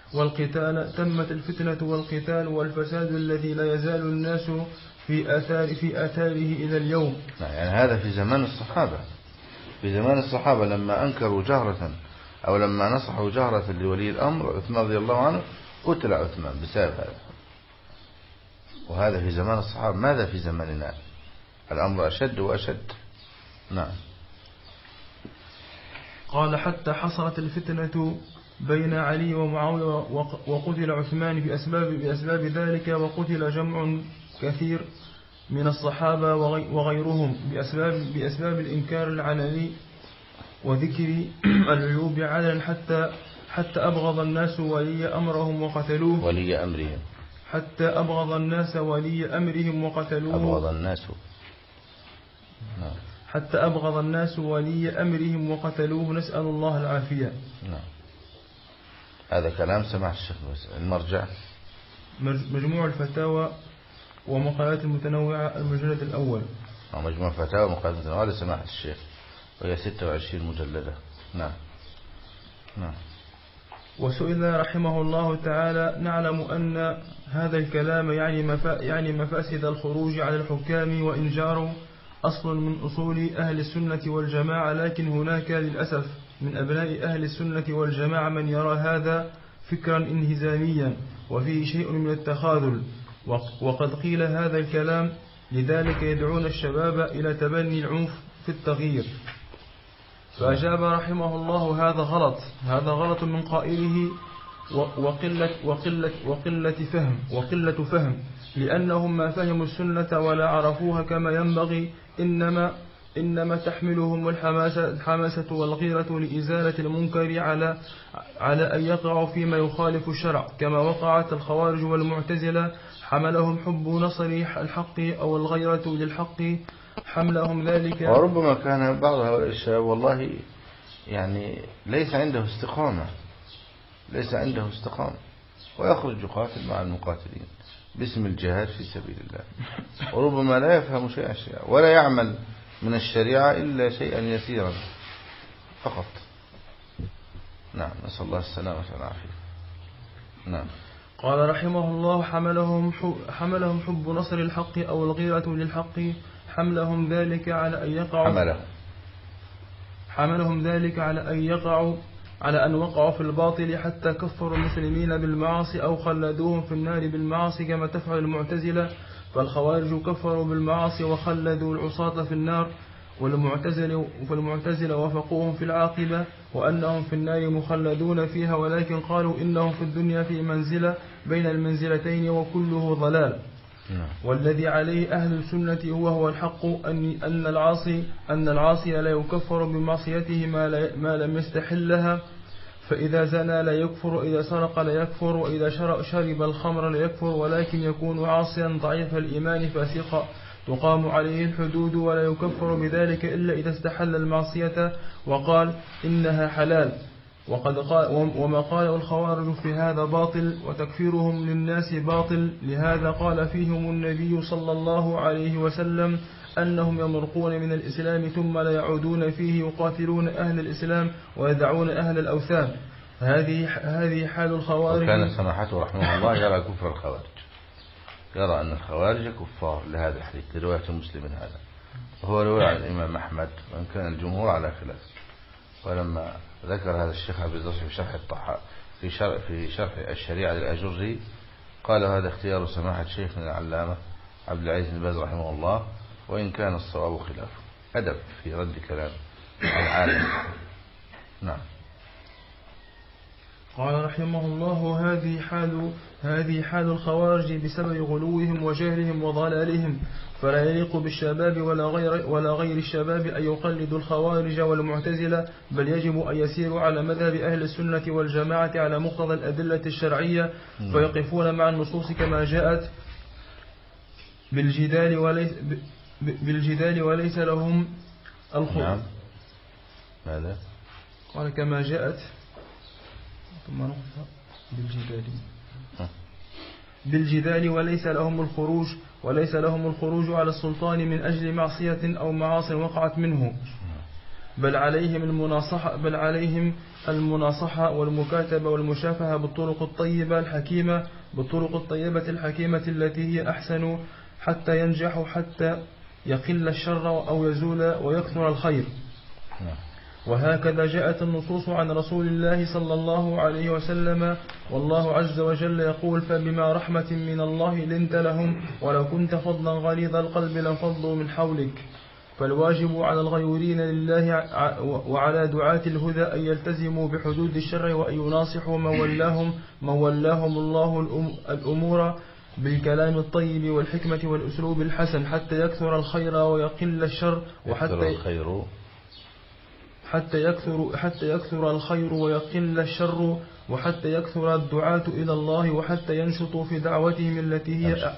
والقتال والفساد الذي لا يزال الناس في آثاره إلى اليوم.
يعني هذا في زمان الصحابة لما أنكروا جهرة أو لما نصحوا جهرة لولي الأمر عثمان رضي الله عنه قتل عثمان بسبب هذا. وهذا في زمان الصحابة. ماذا في زماننا؟ الأمر أشد وأشد. نعم.
قال حتى حصلت الفتنة بين علي ومعاوية وقتل عثمان بأسباب ذلك، وقتل جمع كثير من الصحابة وغيرهم بأسباب الإنكار العلني وذكر العيوب علنا حتى أبغض الناس ولي أمرهم وقتلوه.
ولي أمرهم.
حتى أبغض الناس ولي أمرهم وقتلوه.
أبغض الناس. نعم.
حتى أبغض الناس ولي أمرهم وقتلوه، نسأل الله العافية.
نعم. هذا كلام سماحة الشيخ. المرجع
مجموع الفتاوى ومقالات المتنوعة المجلد الأول.
مجموع الفتاوى ومقالات المتنوعة لسماحة الشيخ، وهي 26 مجلدة. نعم. نعم.
وسئل رحمه الله تعالى: نعلم أن هذا الكلام يعني مفاسد الخروج على الحكام وإنجار أصل من أصول أهل السنة والجماعة، لكن هناك للأسف من أبناء أهل السنة والجماعة من يرى هذا فكرا انهزاميا وفيه شيء من التخاذل، وقد قيل هذا الكلام، لذلك يدعون الشباب إلى تبني العنف في التغيير. فأجاب رحمه الله: هذا غلط من قائله وقلة فهم لأنهم ما فهموا السنة ولا عرفوها كما ينبغي، إنما تحملهم الحماسة والغيرة لإزالة المنكر على أن يقعوا فيما يخالف الشرع، كما وقعت الخوارج والمعتزلة، حملهم حب نصر الحق أو الغيرة للحق حملهم ذلك.
وربما كان بعض هؤلاء الشباب والله يعني ليس عنده استقامة ويخرج يقاتل مع المقاتلين باسم الجهاد في سبيل الله، وربما لا يفهم شيئا ولا يعمل من الشريعة إلا شيئا يسيرا فقط. نعم، نسأل الله السلامة والعافية. نعم.
قال رحمه الله: حملهم حب نصر الحق أو الغيرة للحق حملهم ذلك على أن وقعوا في الباطل حتى كفروا المسلمين بالمعاصي أو خلدوهم في النار بالمعاصي كما تفعل المعتزلة. فالخوارج كفروا بالمعاصي وخلدوا العصاة في النار، والمعتزلة وافقوهم في العاقبة وأنهم في النار مخلدون فيها، ولكن قالوا إنهم في الدنيا في منزلة بين المنزلتين وكله ضلال. والذي عليه أهل السنة هو الحق، أن العاصي لا يكفر بمعصيته ما لم يستحلها، فإذا زنى لا يكفر، وإذا سرق لا يكفر، وإذا شرب الخمر لا يكفر، ولكن يكون عاصيا ضعيف الإيمان فاسقا تقام عليه الحدود، ولا يكفر بذلك إلا إذا استحل المعصية وقال إنها حلال. وما قاله الخوارج في هذا باطل، وتكفيرهم للناس باطل، لهذا قال فيهم النبي صلى الله عليه وسلم أنهم يمرقون من الإسلام ثم لا يعودون فيه، يقاتلون أهل الإسلام ويدعون أهل الأوثان. هذه حال الخوارج.
وكان سماحته رحمه الله يرى كفر الخوارج، يرى أن الخوارج كفار لهذا الحديث لرواية مسلم هذا، وهو رواية عن الإمام أحمد، وإن كان الجمهور على خلاف. ولما ذكر هذا الشيخ عبد الرزاق في شرح الشريعة للأجري قال: هذا اختيار سماحة شيخنا العلامة عبد العزيز بن باز رحمه الله، وإن كان الصواب خلافه. أدب في رد كلام العالم. نعم.
قال رحمه الله: هذه حال الخوارج بسبب غلوهم وجهلهم وضلالهم، فلا يليق بالشباب ولا غير الشباب أن يقلدوا الخوارج والمعتزلة، بل يجب أن يسيروا على مذهب أهل السنة والجماعة على مقتضى الأدلة الشرعية، فيقفون مع النصوص كما جاءت بالجدال وليس لهم الخروج.
نعم. ماذا؟
قال كما جاءت بالجدال وليس لهم الخروج على السلطان من أجل معصية أو معاصي وقعت منه، بل عليهم المناصحة والمكاتبة والمشافهة بالطرق الطيبة الحكيمة التي هي أحسن، حتى ينجحوا، حتى يقل الشر أو يزول ويكثر الخير. وهكذا جاءت النصوص عن رسول الله صلى الله عليه وسلم، والله عز وجل يقول: فبما رحمة من الله لنت لهم ولو كنت فظا غليظ القلب لانفضوا من حولك. فالواجب على الغيورين لله وعلى دعاة الهدى أن يلتزموا بحدود الشرع وأن يناصحوا من ولاهم الله الأمور بالكلام الطيب والحكمة والأسلوب الحسن حتى يكثر الخير ويقل الشر حتى يكثر الخير ويقل الشر وحتى يكثر الدعاة إلى الله وحتى ينشطوا في دعوتهم التي هي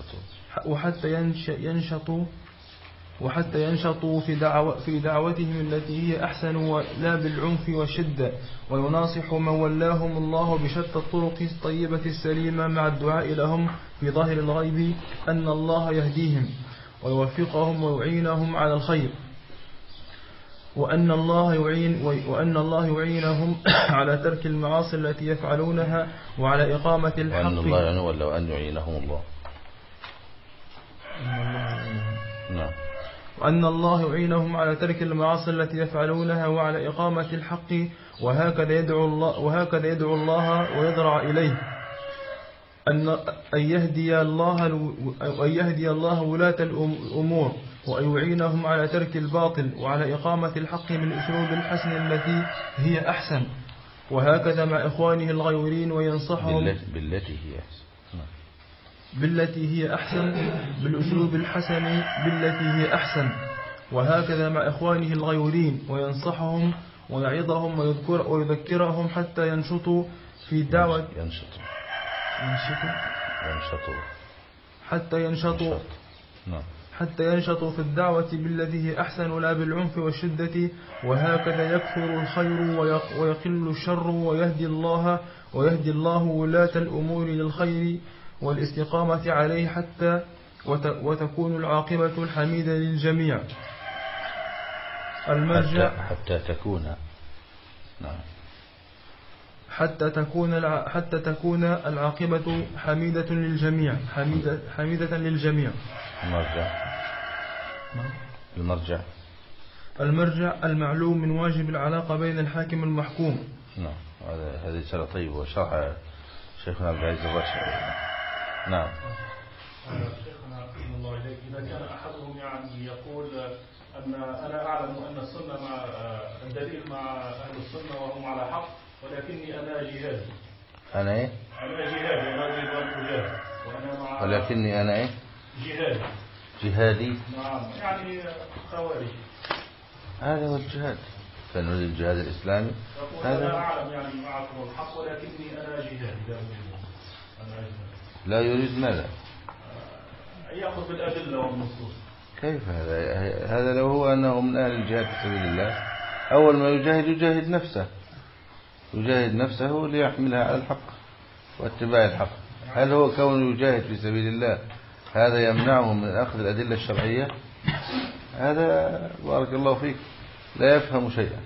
وحتى ينشطوا في دعوتهم التي هي أحسن ولا بالعنف والشدة ويناصحوا من ولاهم الله بشتى الطرق الطيبة السليمة مع الدعاء لهم في ظاهر الغيب أن الله يهديهم ويوفقهم ويعينهم على الخير وأن الله يعينهم على ترك المعاصي التي يفعلونها وعلى إقامة الحق
وأن الله يعني ولا أن يعينهم الله نعم
وأن الله يعينهم على ترك المعاصي التي يفعلونها وعلى إقامة الحق وهكذا يدعو الله ويضرع إليه أن يهدي الله ولاة الأمور وأن يعينهم على ترك الباطل وعلى إقامة الحق بالأسلوب الحسن التي هي أحسن وهكذا مع إخوانه الغيورين وينصحهم بالتي هي أحسن بالأسلوب الحسن بالتي هي أحسن وهكذا مع إخوانه الغيورين وينصحهم ويعظهم ويذكرهم حتى ينشطوا في الدعوة حتى ينشطوا في الدعوة بالتي هي أحسن لا بالعنف والشدة وهكذا يكثر الخير ويقل الشر ويهدي الله ولاة الأمور للخير والاستقامة عليه حتى وتكون العاقبة الحميدة للجميع المرجع حتى تكون العاقبة حميدة للجميع حميدة للجميع المرجع المعلوم من واجب العلاقة بين الحاكم والمحكوم.
نعم هذه سنة طيبة وشرح شيخنا عبد العزيز الرشا. نعم
شيخنا رحمه الله إليك إذا كان أحدهم يعني يقول أن أنا أعلم أن السنة مع الدليل مع أهل السنة وهم على حق ولكني أنا جهادي.
أنا إيه؟
أنا جهادي أنا أريد أن أجاهد وأنا مع
ولكني أنا إيه؟ جهادي.
نعم يعني خوارج.
هذا هو الجهاد. فنريد الجهاد الإسلامي.
هذا أنا أعلم يعني معكم الحق ولكني أنا جهادي
لا يريد ماذا؟
يأخذ بالأدلة والنصوص.
كيف هذا لو هو أنه من أهل الجهاد في سبيل الله أول ما يجاهد نفسه ليحملها على الحق واتباع الحق. هل هو كونه يجاهد في سبيل الله هذا يمنعه من أخذ الأدلة الشرعية؟ هذا بارك الله فيك لا يفهم شيئا.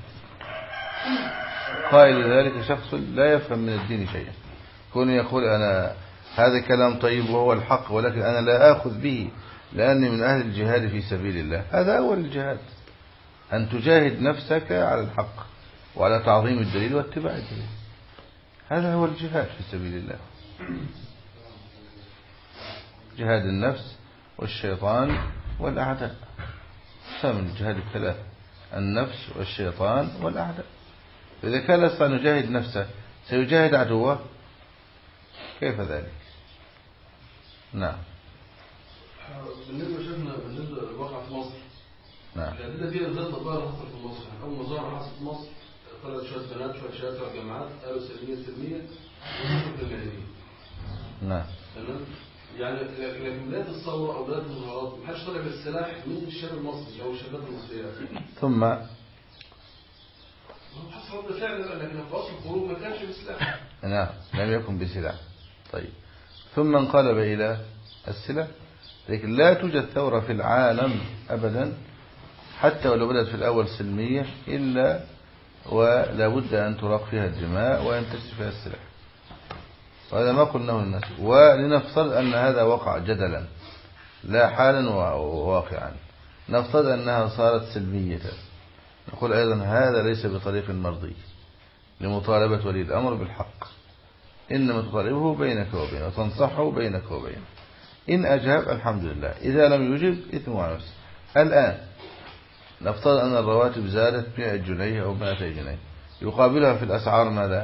قائل ذلك شخص لا يفهم من الدين شيئا. كونه يقول أنا هذا كلام طيب وهو الحق ولكن أنا لا آخذ به لأني من أهل الجهاد في سبيل الله. هذا أول الجهاد أن تجاهد نفسك على الحق وعلى تعظيم الدليل واتباع الدليل. هذا هو الجهاد في سبيل الله. جهاد النفس والشيطان والأعداء. من الجهاد الثلاث النفس والشيطان والأعداء. إذا كان لا يستطيع أن يجاهد نفسه سيجاهد عدوه كيف ذلك؟ نعم.
بالنسبة للواقع في مصر.
نعم.
الأدلة دي نزلت مظاهر حصل في مصر. أول مظاهر حصل في مصر طلعت شوية بنات شوية شباب شوية جامعات قالوا سلمية وصلوا في المهنيين.
نعم.
تمام. يعني لكن بداية الثورة أو بداية المظاهرات ما حدش طلع بالسلاح من الشاب المصري أو الشباب المصريات.
ثم
حصل رد فعل لكن في أصل الخروج ما كانش بسلاح.
نعم لم يكن بسلاح. طيب ثم انقلب إلى السلاح. لكن لا توجد ثورة في العالم أبدا حتى ولو بدأت في الأول سلمية إلا ولا بد أن تراق فيها الدماء وينتشر فيها السلاح. وهذا ما قلناه للناس. ولنفترض أن هذا وقع جدلا لا حالا وواقعا نفترض أنها صارت سلمية نقول أيضا هذا ليس بطريق مرضي لمطالبة ولي الأمر بالحق. إنما تطالبه بينك وبينه وتنصحه بينك وبينه. إن أجاب الحمد لله إذا لم يجب إثم على نفسه. الآن نفترض أن الرواتب زادت 100 جنيه أو 200 جنيه، يقابلها في الأسعار ماذا؟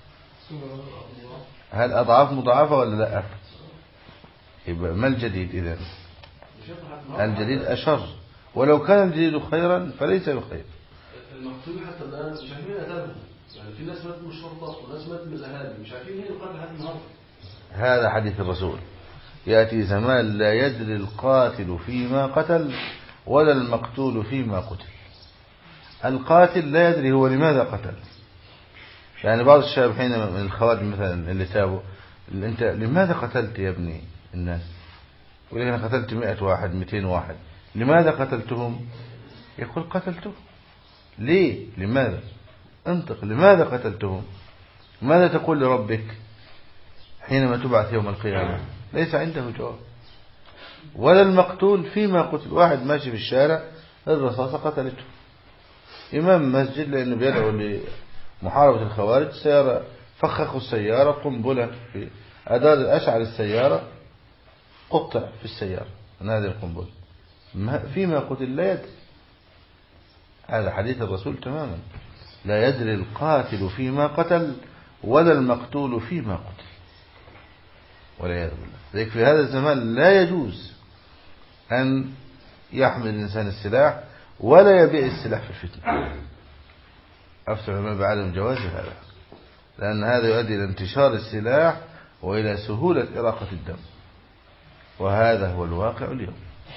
هل أضعاف مضاعفة ولا لا؟ يبقى ما الجديد إذن؟ الجديد أشر، ولو كان الجديد خيرا فليس بخير.
المقتول حتى الآن مش عارفين أدابهم، يعني في ناس ماتت من الشرطة وناس ماتت من الأهالي، مش عارفين مين القاتل لحد النهارده.
هذا حديث الرسول، يأتي زمان لا يدري القاتل فيما قتل ولا المقتول فيما قتل. القاتل لا يدري هو لماذا قتل. يعني بعض الشباب حين من الخوارج مثلا اللي تابوا، أنت لماذا قتلت يا ابني الناس؟ يقول لك أنا قتلت 100 واحد 200 واحد، لماذا قتلتهم؟ يقول قتلتهم. ليه؟ لماذا؟ انطق، لماذا قتلتهم؟ ماذا تقول لربك حينما تبعث يوم القيامة؟ ليس عنده جواب. ولا المقتول فيما قتل، واحد ماشي في الشارع الرصاصة قتلته، إمام مسجد لأنه بيدعو لمحاربة الخوارج، سيارة فخخوا السيارة، قنبلة في أدار أشعل السيارة، قطع في السيارة من هذه القنبلة، فيما قتل لا يدري. هذا حديث الرسول تماما، لا يدري القاتل فيما قتل ولا المقتول فيما قتل، والعياذ بالله. ذلك في هذا الزمان لا يجوز أن يحمل الإنسان السلاح ولا يبيع السلاح في الفتنة. أفتح العلماء بعدم جواز هذا، لأن هذا يؤدي إلى انتشار السلاح وإلى سهولة إراقة الدم، وهذا هو الواقع اليوم.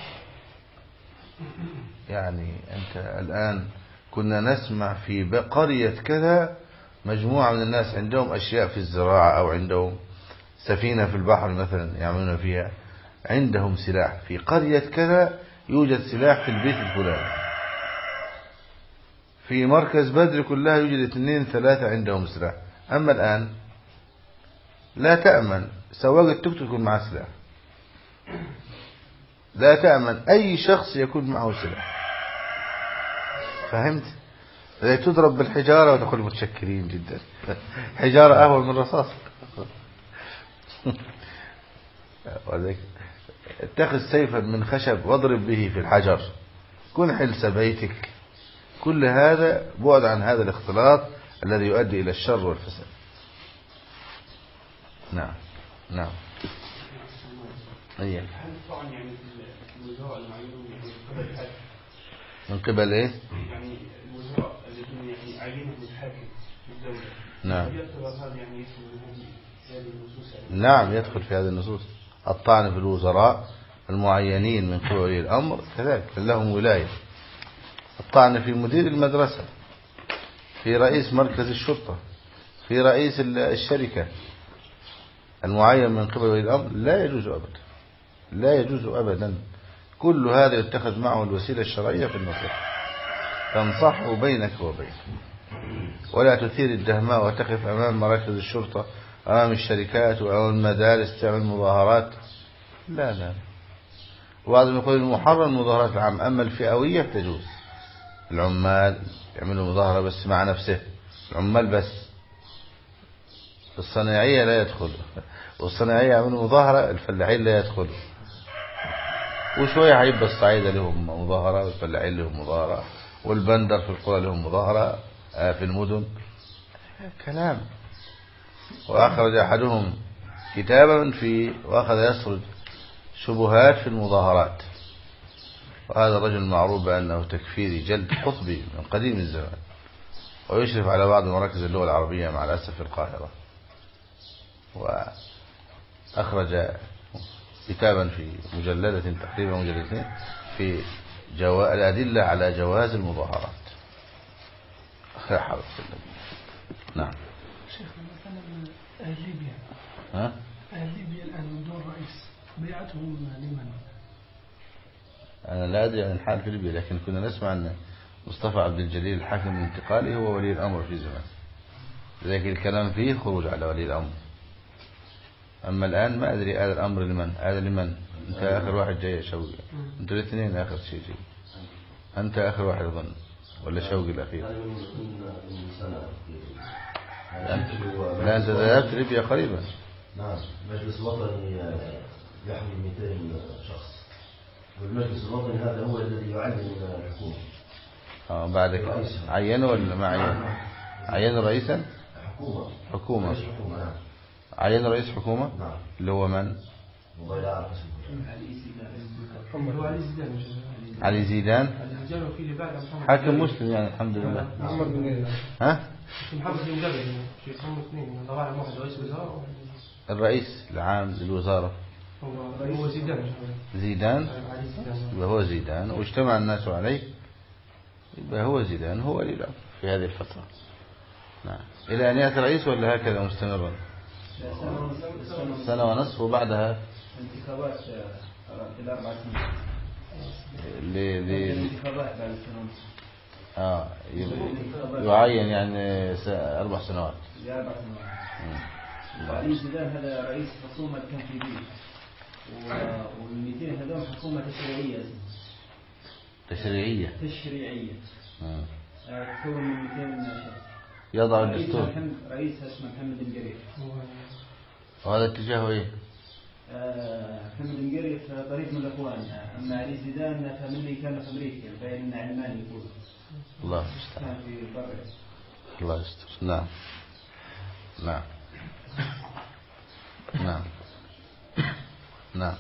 يعني أنت الآن كنا نسمع في قرية كذا مجموعة من الناس عندهم أشياء في الزراعة أو عندهم سفينة في البحر مثلا يعملون فيها، عندهم سلاح في قرية كذا، يوجد سلاح في البيت الفلاني، في مركز بدر كلها يوجد 2 3 عندهم سلاح. أما الآن لا تأمن سواق التوك توك يكون معه سلاح، لا تأمن أي شخص يكون معه سلاح. فهمت؟ لا تضرب بالحجارة وتقول متشكرين جدا، حجارة أهون من رصاص. اتخذ سيفا من خشب واضرب به في الحجر، كن حلس بيتك. كل هذا بعد عن هذا الاختلاط الذي يؤدي إلى الشر والفساد. نعم نعم. أيه. من قبل ايه؟
يعني الوزراء الذين يعني عينهم الحاكم في الدولة.
نعم.
هذا يعني يدخل في هذه النصوص؟
نعم يدخل في هذه النصوص. الطعن في الوزراء المعينين من قبل ولي الأمر كذلك لهم ولاية. الطعن في مدير المدرسة، في رئيس مركز الشرطة، في رئيس الشركة المعين من قبل ولي الأمر لا يجوز أبدا، لا يجوز أبدا. كل هذا يتخذ معه الوسيلة الشرعية في النصيحة، تنصحه بينك وبينه، ولا تثير الدهماء وتقف أمام مراكز الشرطة أمام الشركات وأمام المدارس تعمل مظاهرات. لا لا. وبعضهم يقول المحرم المظاهرات العامة، أما الفئوية تجوز. العمال يعملوا مظاهرة بس مع نفسه، العمال بس. الصناعية لا يدخل، والصناعية يعملوا مظاهرة، الفلاحين لا يدخلوا. وشوية هيبقى الصعيدة لهم مظاهرة، والفلاحين لهم مظاهرة، والبندر في القرى لهم مظاهرة، في المدن كلام. وأخرج أحدهم كتابا وأخذ يسرد شبهات في المظاهرات، وهذا الرجل معروف بأنه تكفيري جلد قطبي من قديم الزمان، ويشرف على بعض مراكز اللغة العربية مع الأسف في القاهرة. وأخرج كتابا في مجلدة تقريبا مجلدتين في الأدلة على جواز المظاهرات. لا حول ولا قوة. نعم.
شيخ مثلا أهل ليبيا،
ها؟
أهل ليبيا الآن من دون رئيس، بيعتهم لمن؟
أنا لا أدري عن الحال في ليبيا، لكن كنا نسمع أن مصطفى عبد الجليل الحاكم الانتقالي هو ولي الأمر في زمان، لذلك الكلام فيه خروج على ولي الأمر. أما الآن ما أدري هذا الأمر لمن، هذا لمن؟ أنت آخر واحد جاي يا شوقي، أنتوا الاثنين آخر شيء جاي، أنت آخر واحد أظن ولا شوقي الأخير؟ لا أنت ذهبت ليبيا قريبا.
نعم، مجلس وطني يحمل 200 شخص، والمجلس الوطني هذا هو الذي يعلم الحكومة،
بعد كده عينه ولا ما عينه؟ عينه رئيسا حكومة. عينه رئيس حكومة اللي هو من؟ علي زيدان حاكم مسلم يعني الحمد لله. ها؟ الرئيس العام للوزارة
هو
زيدان، يبقى هو زيدان واجتمع الناس عليه، يبقى هو زيدان هو ولي الأمر في هذه الفترة. نعم. إلى أن يأتي رئيس ولا هكذا مستمرا؟ سنة ونصف وبعدها
انتخابات في الأربع سنين. الانتخابات بعد سنة
يعين يعني 4 سنوات.
4 سنوات. وعلي زيدان هذا رئيس حكومة تنفيذية، وال200 هذول حكومة تشريعية. تكون من 200 شخص.
يضع الدستور.
رئيس اسمه محمد القريف.
وهذا اتجاهه ايه؟
محمد القريف طريق من الأخوان، أما علي زيدان فمن كان في أمريكا بين علماني يقول.
الله يستر.
كان في برا.
الله يستر. نعم. نعم. نعم. نعم.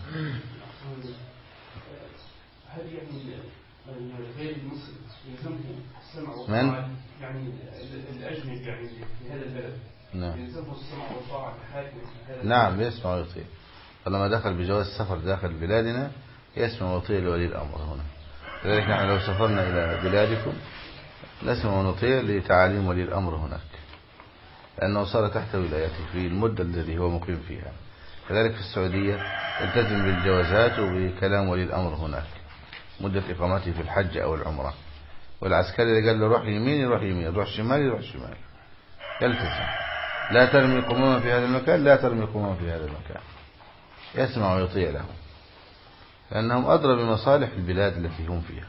هل يعني غير المسلم يلزمه السمع
من؟
والطاعة، يعني الأجنبي يعني في هذا البلد يلزمه السمع والطاعة كحاكم في هذا
نعم يسمع ويطيع. فلما دخل بجواز السفر داخل بلادنا يسمع ويطيع لولي الأمر هنا. لذلك نحن لو سافرنا إلى بلادكم نسمع ونطيع لتعاليم ولي الأمر هناك، لأنه صار تحت ولايته في المدة التي هو مقيم فيها. كذلك في السعودية التزم بالجوازات وبكلام ولي الأمر هناك مدة إقامته في الحج أو العمرة. والعسكري إذا قال له روح يمين يروح يمين، روح شمال يروح شمال، يلتزم. لا ترمي قمامة في هذا المكان، لا ترمي قمامة في هذا المكان، يسمع ويطيع له، لأنهم أدرى بمصالح البلاد التي هم فيها.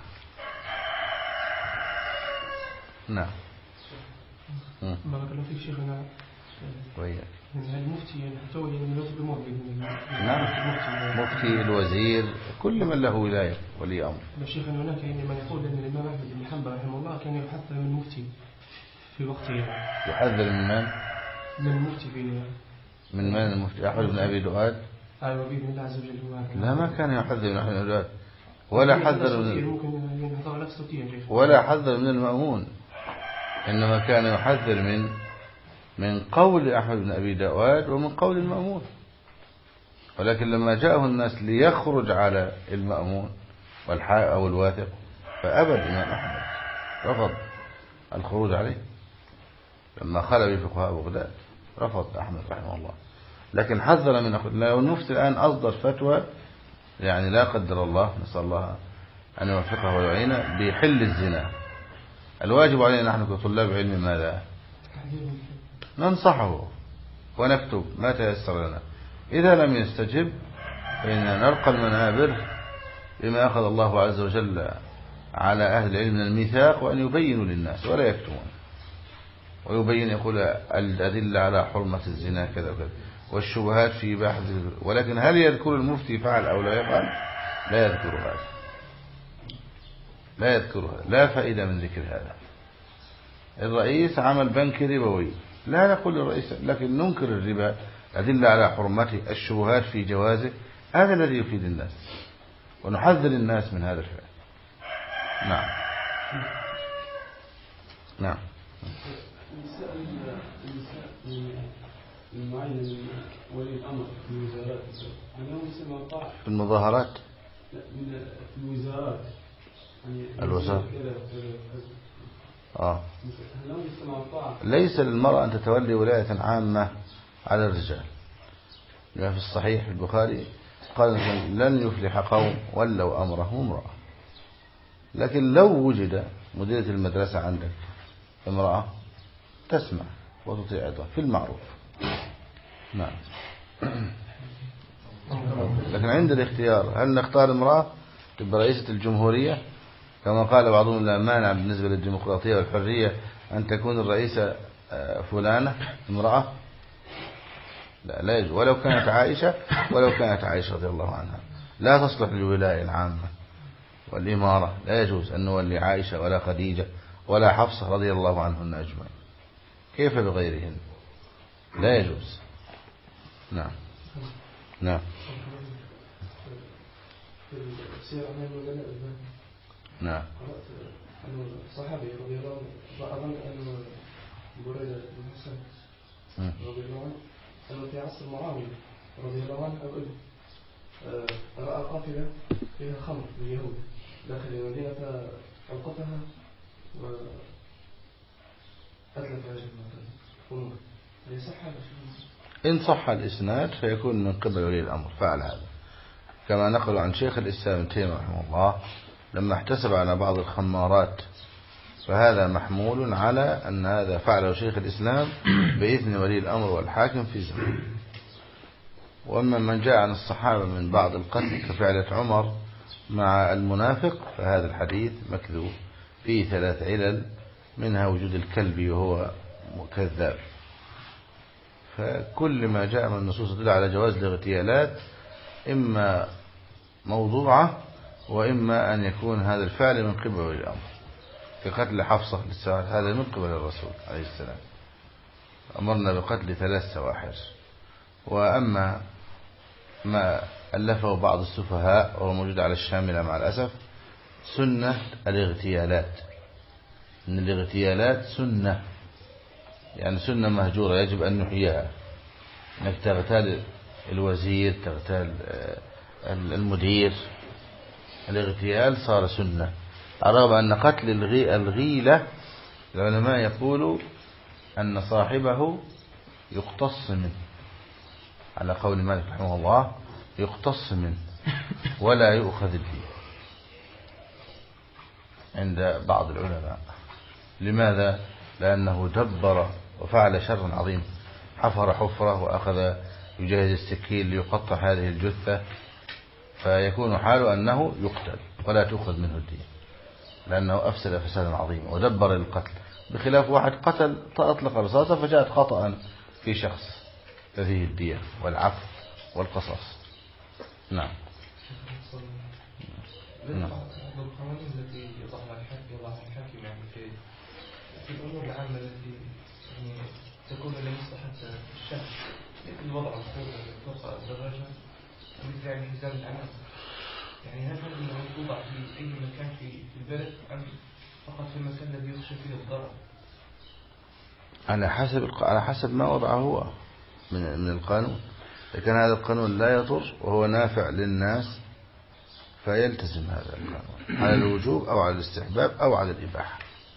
نعم.
بارك الله فيك شيخنا.
وياك.
المفتي يعني حتى هو
نعم. مفتي الوزير كل من له ولاية ولي أمر.
شيخنا هناك يعني من يقول أن الإمام أحمد بن حنبل رحمه الله كان يحذر من المفتي في وقته.
يحذر من من؟
من المفتي في
من من المفتي؟ أحمد بن أبي دؤاد.
أيوة بإذن الله عز وجل.
لا ما كان يحذر من أحمد بن أبي دؤاد ولا حذر من المأمون، إنما كان يحذر من قول أحمد بن أبي دؤاد ومن قول المأمون. ولكن لما جاءه الناس ليخرج على المأمون أو الواثق فأبى الإمام أحمد، رفض الخروج عليه. لما خلى بفقهاء بغداد رفض أحمد رحمه الله، لكن حذر من لو المفتي الآن أصدر فتوى يعني لا قدر الله، نسأل الله أن يوفقه ويعينه بحل الزنا، الواجب علينا نحن كطلاب علم ماذا؟ ننصحه ونكتب ما تيسر لنا. إذا لم يستجب فإننا نرقى المنابر بما أخذ الله عز وجل على أهل العلم من الميثاق، وأن يبينوا للناس ولا يكتمون، ويبين يقول الأدلة على حرمة الزنا كذا وكذا والشبهات في بحث. ولكن هل يذكر المفتي فعل أو لا يفعل؟ لا يذكر هذا، لا يذكرها، لا فائدة من ذكر هذا. الرئيس عمل بنك ربوي، لا نقول للرئيس، لكن ننكر الربا، أدلة على حرمته، الشبهات في جوازه، هذا الذي يفيد الناس، ونحذر الناس من هذا الفعل. نعم. نعم.
المعين ولي الأمر في الوزارات
في المظاهرات
في الوزارات
الوزارة ليس للمرأة أن تتولي ولاية عامة على الرجال. في الصحيح البخاري قال لن يفلح قوم ولوا أمرهم امرأة. لكن لو وجد مديرة المدرسة عندك امرأة تسمع وتطيع أيضا في المعروف. نعم. لكن عند الاختيار هل نختار امرأة تبقى رئيسة الجمهورية كما قال بعضهم لا مانع بالنسبة للديمقراطية والحرية أن تكون الرئيسة فلانة امرأة؟ لا يجوز، ولو كانت عائشة رضي الله عنها لا تصلح للولاية العامة والإمارة لا يجوز أن نولي عائشة ولا خديجة ولا حفصة رضي الله عنهن أجمعين. كيف بغيرهن؟ لا يجوز. نعم نعم. نعم.
الصحابي رضي الله عنه أظن أنه بريدة بن حسين رضي الله عنه أنه في عصر معاوية رضي الله عنه أو ابن رأى قافلة فيها خمر لليهود داخل المدينة فأوقفها وأتلف هذه الخمور. يصح هذا؟
إن صح الإسناد فيكون من قبل ولي الأمر فعل هذا، كما نقل عن شيخ الإسلام ابن تيمية رحمه الله لما احتسب على بعض الخمارات، فهذا محمول على أن هذا فعله شيخ الإسلام بإذن ولي الأمر والحاكم في زمانه. وأما من جاء عن الصحابة من بعض القتل كفعلة عمر مع المنافق فهذا الحديث مكذوب فيه 3 علل، منها وجود الكلب وهو كذاب. فكل ما جاء من النصوص تدل على جواز الاغتيالات إما موضوعة وإما أن يكون هذا الفعل من قبل ولي الأمر، كقتل حفصة للسواحر هذا من قبل الرسول عليه السلام، أمرنا بقتل 3 سواحر. وأما ما ألفه بعض السفهاء وهو موجود على الشاملة مع الأسف سنة الاغتيالات، إن الاغتيالات سنة، يعني سنة مهجورة يجب أن نحييها، أنك تغتال الوزير تغتال المدير، الاغتيال صار سنة. رغم أن قتل الغيلة العلماء يقولوا أن صاحبه يقتص منه، على قول مالك رحمه الله يقتص منه ولا يؤخذ الدين عند بعض العلماء. لماذا؟ لأنه دبر وفعل شرا عظيم، حفر حفرة وأخذ يجهز السكين ليقطع هذه الجثة، فيكون حاله أنه يقتل ولا تؤخذ منه الدين، لأنه أفسد فسادا عظيما ودبر القتل، بخلاف واحد قتل أطلق رصاصة فجاءت خطأ في شخص ففيه الدية والعفو والقصاص. نعم.
القوانين التي يضعها الحاكم يعني في الأمور العامة التي يعني تكون لمصلحة الشعب، مثل وضع الخوف فوق الدراجة مثل يعني حزام الأمان، يعني هل هذه توضع في أي مكان في البلد أم فقط في المكان الذي يخشى فيه الضرر؟
على حسب ما وضعه هو من القانون. لكن هذا القانون لا يضر وهو نافع للناس فيلتزم هذا القانون على الوجوب أو على الاستحباب أو على الإباحة.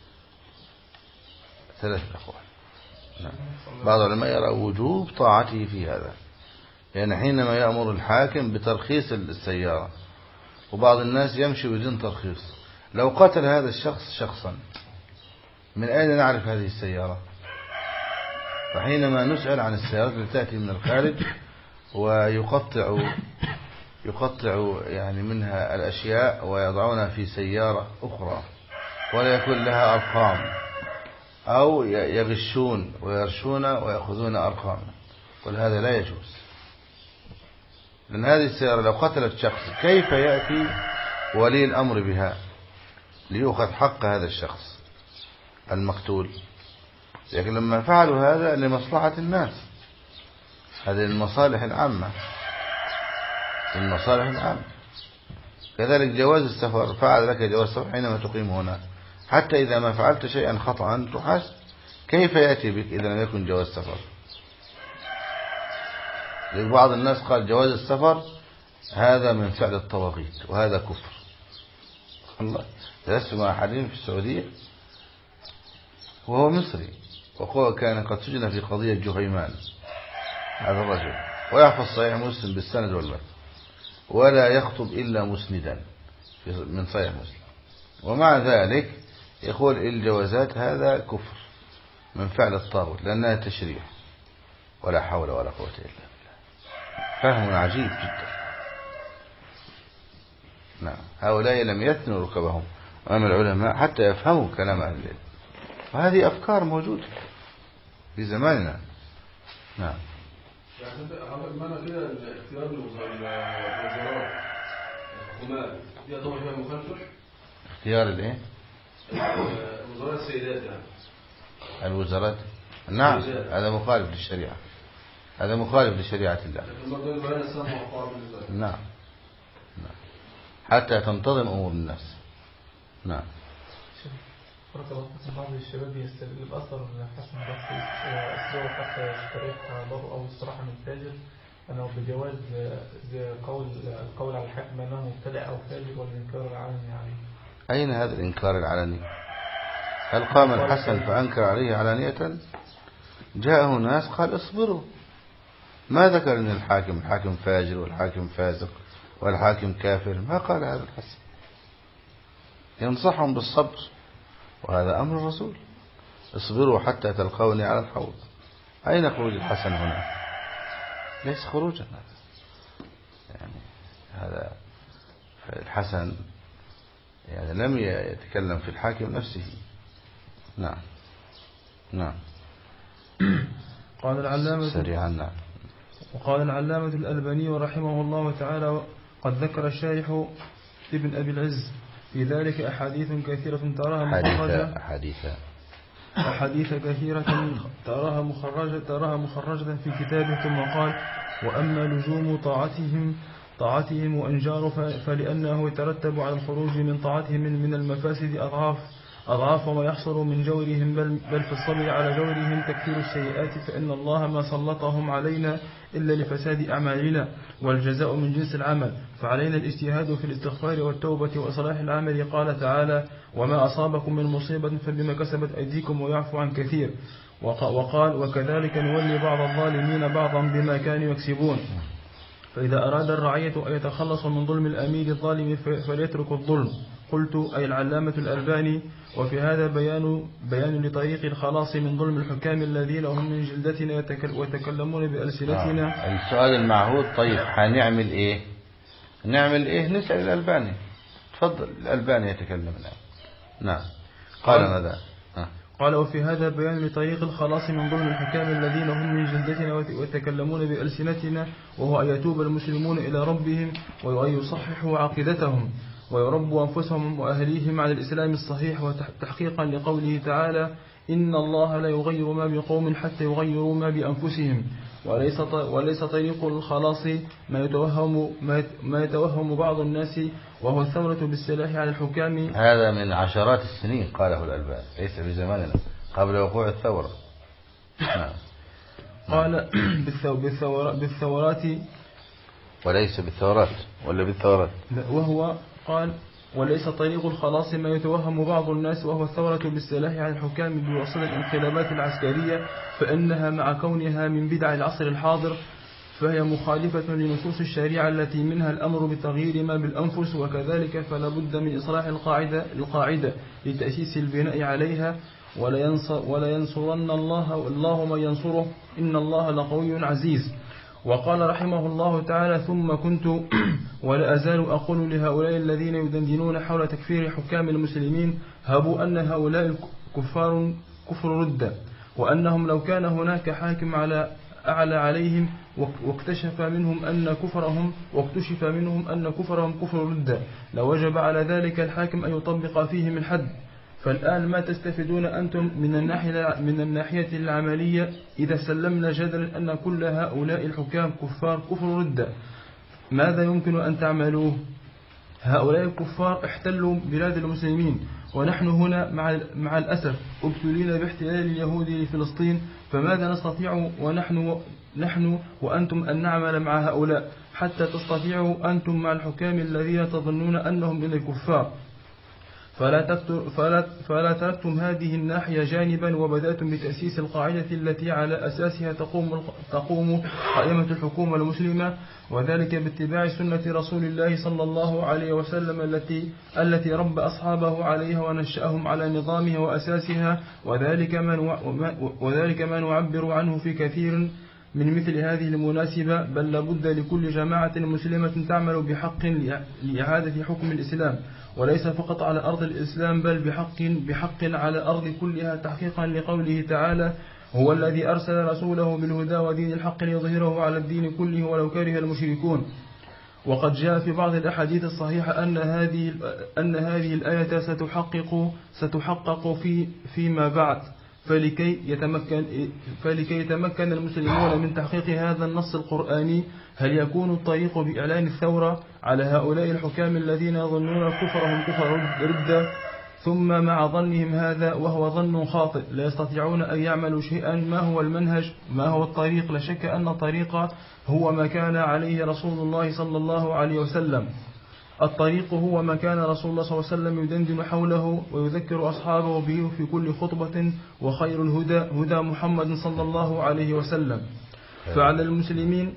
3 أقوال. بعض العلماء يرى وجوب طاعته في هذا، يعني حينما يأمر الحاكم بترخيص السيارة وبعض الناس يمشي بدون ترخيص، لو قتل هذا الشخص شخصا من أين نعرف هذه السيارة؟ فحينما نسأل عن السيارات التي تأتي من الخارج ويقطع يعني منها الأشياء ويضعونها في سيارة أخرى ولا يكون لها أرقام، أو يغشون ويرشون ويأخذون أرقام، قل هذا لا يجوز. لأن هذه السيارة لو قتلت شخص كيف يأتي ولي الأمر بها ليأخذ حق هذا الشخص المقتول؟ لكن لما فعلوا هذا لمصلحة الناس، هذه المصالح العامة، المصالح العامة. كذلك جواز السفر، فعل لك جواز السفر حينما تقيم هنا، حتى إذا ما فعلت شيئا خطأ تحاسب، كيف يأتي بك إذا لم يكن جواز سفر؟ بعض الناس قال جواز السفر هذا من فعل الطواغيت وهذا كفر. الله، جلست مع أحدهم في السعودية وهو مصري، وهو كان قد سجن في قضية جهيمان هذا الرجل، ويحفظ صحيح مسلم بالسند والمتن ولا يخطب إلا مسندا من صحيح مسلم، ومع ذلك يقول الجوازات هذا كفر من فعل الطاغوت لأنها تشريع، ولا حول ولا قوة إلا بالله. فهم عجيب جدا. نعم، هؤلاء لم يثنوا ركبهم أمام العلماء حتى يفهموا كلام أهل العلم، وهذه أفكار موجودة في زماننا. نعم.
يعني عمل منع كده اختيار الوزارات ومال دي طبعا فيها مخالفة.
اختيار الايه؟
وزراء السيدات يعني.
الوزارات، نعم هذا مخالف للشريعة، هذا مخالف لشريعة الله. نعم حتى تنتظم أمور الناس. نعم.
بعض الشباب يستغل بأثر حسن بخصيص أسلوب حتى اشتريت ضرر أو استراحة من تاجر أنه بجواز القول على الحاكم أنه مبتدع أو فاجر والإنكار العلني عليه.
أين هذا الإنكار العلني؟ هل قام الحسن فأنكر عليه علانية؟ جاءه ناس قال اصبروا، ما ذكر أن الحاكم فاجر والحاكم فاسق والحاكم كافر، ما قال هذا الحسن، ينصحهم بالصبر، وهذا أمر الرسول، اصبروا حتى تلقوني على الحوض. أين خروج الحسن هنا؟ ليس خروجا، يعني هذا الحسن يعني لم يتكلم في الحاكم نفسه. نعم. نعم.
قال العلامة
سريعا. نعم.
وقال العلامة الألباني رحمه الله تعالى: قد ذكر الشارح ابن أبي العز في ذلك أحاديث كثيرة تراها مخرجة أحاديث كثيرة تراها مخرجة في كتابه، ثم قال: وأما لزوم طاعتهم وإنجار فلأنه يترتب على الخروج من طاعتهم من المفاسد أضعاف ما يحصل من جورهم، بل في الصبر على جورهم تكثير السيئات، فإن الله ما سلطهم علينا إلا لفساد أعمالنا، والجزاء من جنس العمل، فعلينا الاجتهاد في الاستغفار والتوبة وإصلاح العمل. قال تعالى: وما أصابكم من مصيبة فبما كسبت أيديكم ويعفو عن كثير. وقال: وكذلك نولي بعض الظالمين بعضا بما كانوا يكسبون. فإذا أراد الرعية أن يتخلص من ظلم الأمير الظالم فليترك الظلم. قلت: أي العلامة الألباني: وفي هذا بيان لطريق الخلاص من ظلم الحكام الذين هم من جلدتنا ويتكلمون بألسنتنا.
السؤال المعهود: طيب هنعمل إيه؟ نسأل الألباني. تفضل، الألباني يتكلم الآن. نعم. قال ماذا؟
قال: وفي هذا بيان لطريق الخلاص من ظلم الحكام الذين هم من جلدتنا ويتكلمون بألسنتنا، وهو أن يتوب المسلمون إلى ربهم وأن يصححوا عقيدتهم ويربوا أنفسهم وأهليهم على الإسلام الصحيح، وتحقيقا لقوله تعالى: إن الله لا يغير ما بقوم حتى يغيروا ما بأنفسهم. وليس طريق الخلاص ما يتوهم بعض الناس، وهو الثورة بالسلاح على الحكام.
هذا من عشرات السنين قاله الألباني، ليس في زماننا، قبل وقوع الثورة. نعم.
قال: بالثورات
وليس بالثورات ولا بالثورات.
وهو قال: وليس طريق الخلاص ما يتوهم بعض الناس، وهو الثورة بالسلاح على الحكام بوصل الانقلابات العسكرية، فإنها مع كونها من بدع العصر الحاضر فهي مخالفة لنصوص الشريعة التي منها الأمر بتغيير ما بالأنفس، وكذلك فلا بد من إصلاح القاعدة لتأسيس البناء عليها. ولا ينصرن الله من ينصره، إن الله لقوي عزيز. وقال رحمه الله تعالى: ثم كنت ولا أزال أقول لهؤلاء الذين يدندنون حول تكفير حكام المسلمين: هبوا أن هؤلاء الكفار كفر ردة، وأنهم لو كان هناك حاكم أعلى عليهم واكتشف منهم أن كفرهم كفر ردة لوجب على ذلك الحاكم أن يطبق فيهم الحد. فالآن ما تستفيدون أنتم من الناحية العملية إذا سلمنا جدلا أن كل هؤلاء الحكام كفار كفر ردة؟ ماذا يمكن أن تعملوه؟ هؤلاء الكفار احتلوا بلاد المسلمين، ونحن هنا مع الأسف ابتلينا باحتلال اليهود لفلسطين، فماذا نستطيع نحن وأنتم أن نعمل مع هؤلاء حتى تستطيعوا أنتم مع الحكام الذين تظنون أنهم من الكفار؟ فلا تركتم هذه الناحية جانبا، وبدأتم بتأسيس القاعدة التي على أساسها تقوم قائمة الحكومة المسلمة، وذلك باتباع سنة رسول الله صلى الله عليه وسلم التي رب أصحابه عليها ونشأهم على نظامها وأساسها، وذلك ما نعبر عنه في كثير من مثل هذه المناسبة. بل لابد لكل جماعة مسلمة تعمل بحق لإعادة حكم الإسلام، وليس فقط على أرض الإسلام بل بحق على الأرض كلها، تحقيقا لقوله تعالى: هو الذي أرسل رسوله بالهدى ودين الحق ليظهره على الدين كله ولو كره المشركون. وقد جاء في بعض الأحاديث الصحيحة أن هذه الآية ستحقق فيما بعد، فلكي يتمكن المسلمون من تحقيق هذا النص القرآني، هل يكون الطريق بإعلان الثورة على هؤلاء الحكام الذين يظنون كفرهم كفر ردة، ثم مع ظنهم هذا وهو ظن خاطئ لا يستطيعون أن يعملوا شيئا؟ ما هو المنهج؟ ما هو الطريق؟ لا شك أن الطريق هو ما كان عليه رسول الله صلى الله عليه وسلم. الطريق هو ما كان رسول الله صلى الله عليه وسلم يدندن حوله ويذكر أصحابه به في كل خطبة، وخير الهدى هدى محمد صلى الله عليه وسلم. فعلى المسلمين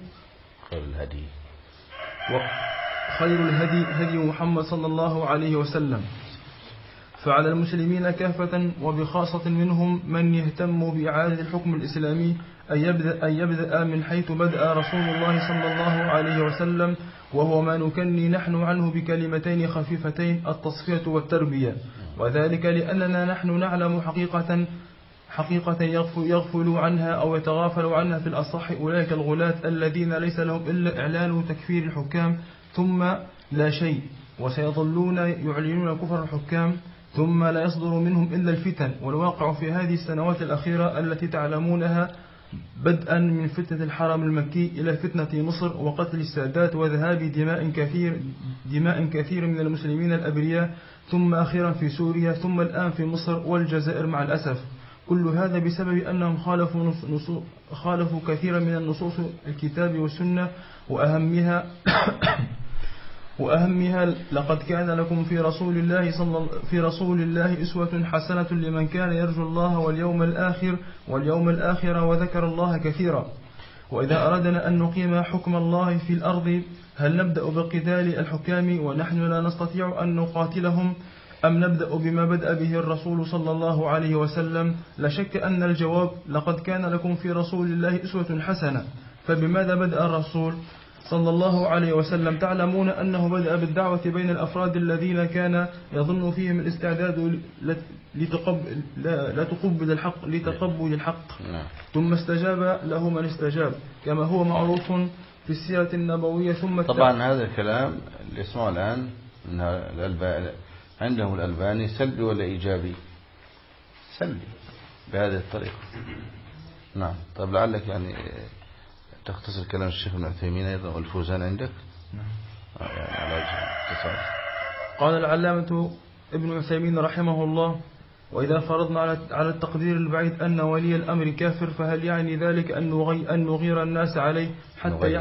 خير الهدي هدي محمد صلى الله عليه وسلم. فعلى المسلمين كافة وبخاصة منهم من يهتم بإعادة الحكم الإسلامي أن يبدأ من حيث بدأ رسول الله صلى الله عليه وسلم، وهو ما نكني نحن عنه بكلمتين خفيفتين: التصفية والتربية. وذلك لأننا نحن نعلم حقيقة يغفل عنها أو يتغافل عنها في الأصح أولئك الغلاة الذين ليس لهم إلا إعلان تكفير الحكام ثم لا شيء، وسيظلون يعلنون كفر الحكام ثم لا يصدر منهم إلا الفتن. والواقع في هذه السنوات الأخيرة التي تعلمونها، بدءا من فتنة الحرم المكي إلى فتنة مصر وقتل السادات وذهاب دماء كثير من المسلمين الأبرياء، ثم أخيرا في سوريا، ثم الآن في مصر والجزائر مع الأسف. كل هذا بسبب أنهم خالفوا كثيرا من النصوص الكتاب والسنة، وأهمها لقد كان لكم في رسول الله أسوة حسنة لمن كان يرجو الله واليوم الآخر وذكر الله كثيرا. وإذا أردنا أن نقيم حكم الله في الأرض، هل نبدأ بقتال الحكام ونحن لا نستطيع أن نقاتلهم، أم نبدأ بما بدأ به الرسول صلى الله عليه وسلم؟ لا شك أن الجواب: لقد كان لكم في رسول الله أسوة حسنة. فبماذا بدأ الرسول صلى الله عليه وسلم؟ تعلمون أنه بدأ بالدعوة بين الأفراد الذين كان يظن فيهم الاستعداد لتقبل الحق، ثم استجاب له من استجاب، كما هو معروف في السيرة النبوية. ثم
طبعا هذا الكلام اللي يسمعه الآن عندهم الألباني سلبي ولا إيجابي؟ سلبي بهذه الطريقة. نعم. طيب لعلك يعني تختصر كلام الشيخ ابن عثيمين أيضا والفوزان عندك. يعني على وجه الاختصار.
قال العلامة ابن عثيمين رحمه الله: وإذا فرضنا على التقدير البعيد أن ولي الأمر كافر، فهل يعني ذلك أن نغير الناس عليه حتى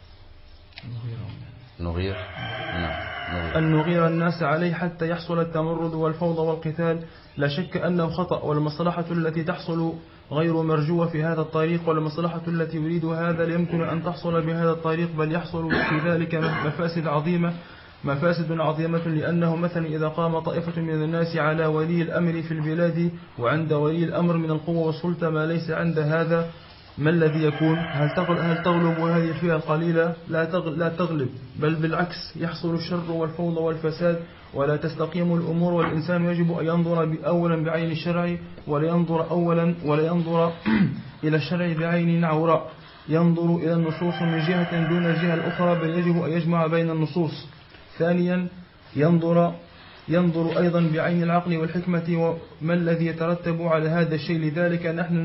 نغير الناس عليه حتى يحصل التمرد والفوضى والقتال؟ لا شك أنه خطأ، والمصلحة التي تحصل غير مرجوة في هذا الطريق، والمصلحة التي يريد هذا لا يمكن أن تحصل بهذا الطريق، بل يحصل في ذلك مفاسد عظيمة. لأنه مثلا إذا قام طائفة من الناس على ولي الأمر في البلاد، وعند ولي الأمر من القوة والسلطة ما ليس عند هذا، ما الذي يكون؟ هل تغلب هذه الفئة القليلة؟ لا تغلب، بل بالعكس يحصل الشر والفوضى والفساد، ولا تستقيم الأمور. والإنسان يجب أن ينظر أولا بعين الشرع، ولا ينظر إلى الشرع بعين عوراء، ينظر إلى النصوص من جهة دون الجهة الأخرى، بل يجب أن يجمع بين النصوص. ثانيا ينظر أيضا بعين العقل والحكمة وما الذي يترتب على هذا الشيء. لذلك نحن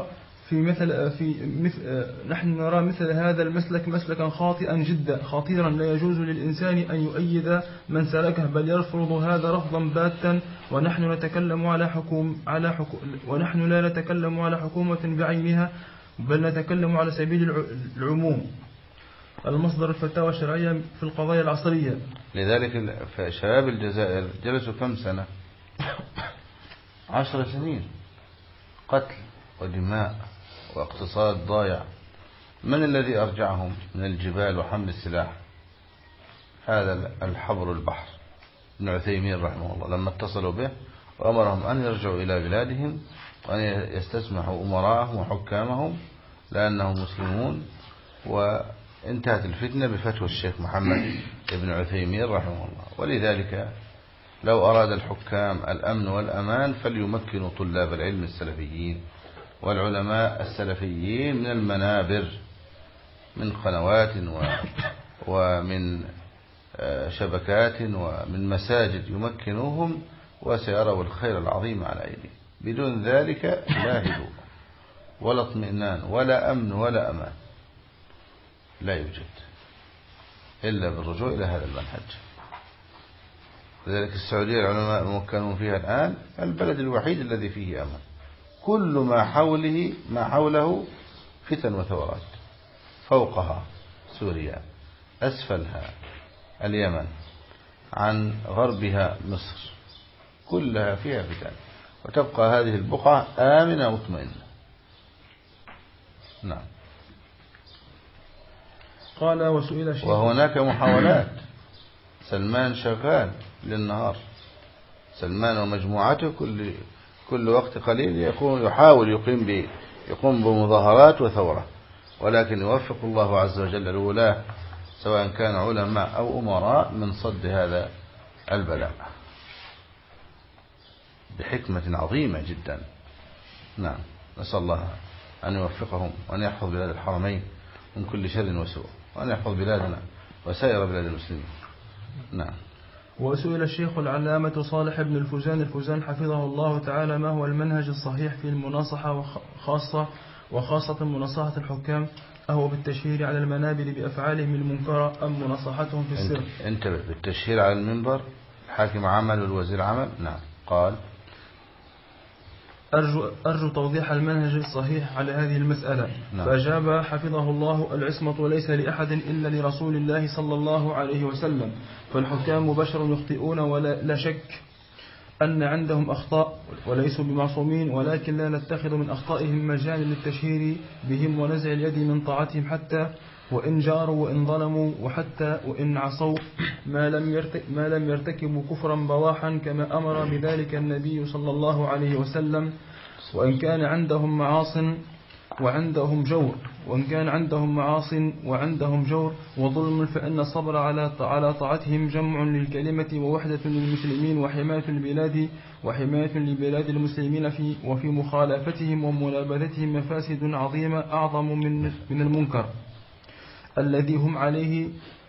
نرى مثل هذا المسلك مسلكا خاطئا جدا خطيرا، لا يجوز للإنسان أن يؤيد من سلكه، بل يرفض هذا رفضا باتا. ونحن لا نتكلم على حكومة بعينها، بل نتكلم على سبيل العموم. المصدر الفتاوى الشرعية في القضايا العصرية.
لذلك شباب الجزائر جلسوا كم سنة؟ 10 سنين، قتل ودماء واقتصاد ضايع. من الذي أرجعهم من الجبال وحمل السلاح؟ هذا الحبر البحر ابن عثيمين رحمه الله، لما اتصلوا به وأمرهم أن يرجعوا إلى بلادهم وأن يستسمحوا أمراءهم وحكامهم لأنهم مسلمون. وانتهت الفتنة بفتوى الشيخ محمد ابن عثيمين رحمه الله. ولذلك لو أراد الحكام الأمن والأمان فليمكنوا طلاب العلم السلفيين والعلماء السلفيين من المنابر، من قنوات ومن شبكات ومن مساجد يمكنوهم، وسيروا الخير العظيم على أيديهم. بدون ذلك لا هدوء ولا اطمئنان ولا أمن ولا أمان، لا يوجد إلا بالرجوع إلى هذا المنهج. لذلك السعودية العلماء مكنون فيها الآن البلد الوحيد الذي فيه أمان. كل ما حوله فتن وثورات، فوقها سوريا، أسفلها اليمن، عن غربها مصر، كلها فيها فتن، وتبقى هذه البقعة آمنة مطمئنة. نعم.
قال وسئل شيخ.
وهناك محاولات، سلمان شغال للنهار، سلمان ومجموعته كل وقت قليل يحاول يقوم بمظاهرات وثورة، ولكن يوفق الله عز وجل الولاة سواء كان علماء أو أمراء من صد هذا البلاء بحكمة عظيمة جدا. نعم، نسأل الله أن يوفقهم وأن يحفظ بلاد الحرمين من كل شر وسوء، وأن يحفظ بلادنا وسائر بلاد المسلمين. نعم.
وسئل الشيخ العلامة صالح بن الفوزان حفظه الله تعالى ما هو المنهج الصحيح في المناصحة وخاصة مناصحة الحكام؟ أهو بالتشهير على المنابر بأفعالهم المنكرة أم مناصحتهم في السر؟
انتبه، بالتشهير على المنبر، الحاكم عمل والوزير عمل. نعم. قال
أرجو توضيح المنهج الصحيح على هذه المسألة. نعم. فأجاب حفظه الله: العصمة ليس لأحد إلا لرسول الله صلى الله عليه وسلم، فالحكام بشر يخطئون ولا شك أن عندهم أخطاء وليسوا بمعصومين، ولكن لا نتخذ من أخطائهم مجال للتشهير بهم ونزع اليد من طاعتهم، حتى وإن جاروا وإن ظلموا، وحتى وإن عصوا ما لم يرتكبوا كفرا بواحا كما أمر بذلك النبي صلى الله عليه وسلم. وإن كان عندهم معاص وعندهم جور وظلم، فإن الصبر على طاعتهم جمع للكلمة ووحدة للمسلمين وحماية لبلاد المسلمين وفي مخالفتهم ومنابذتهم مفاسد عظيمة أعظم من المنكر الذي هم عليه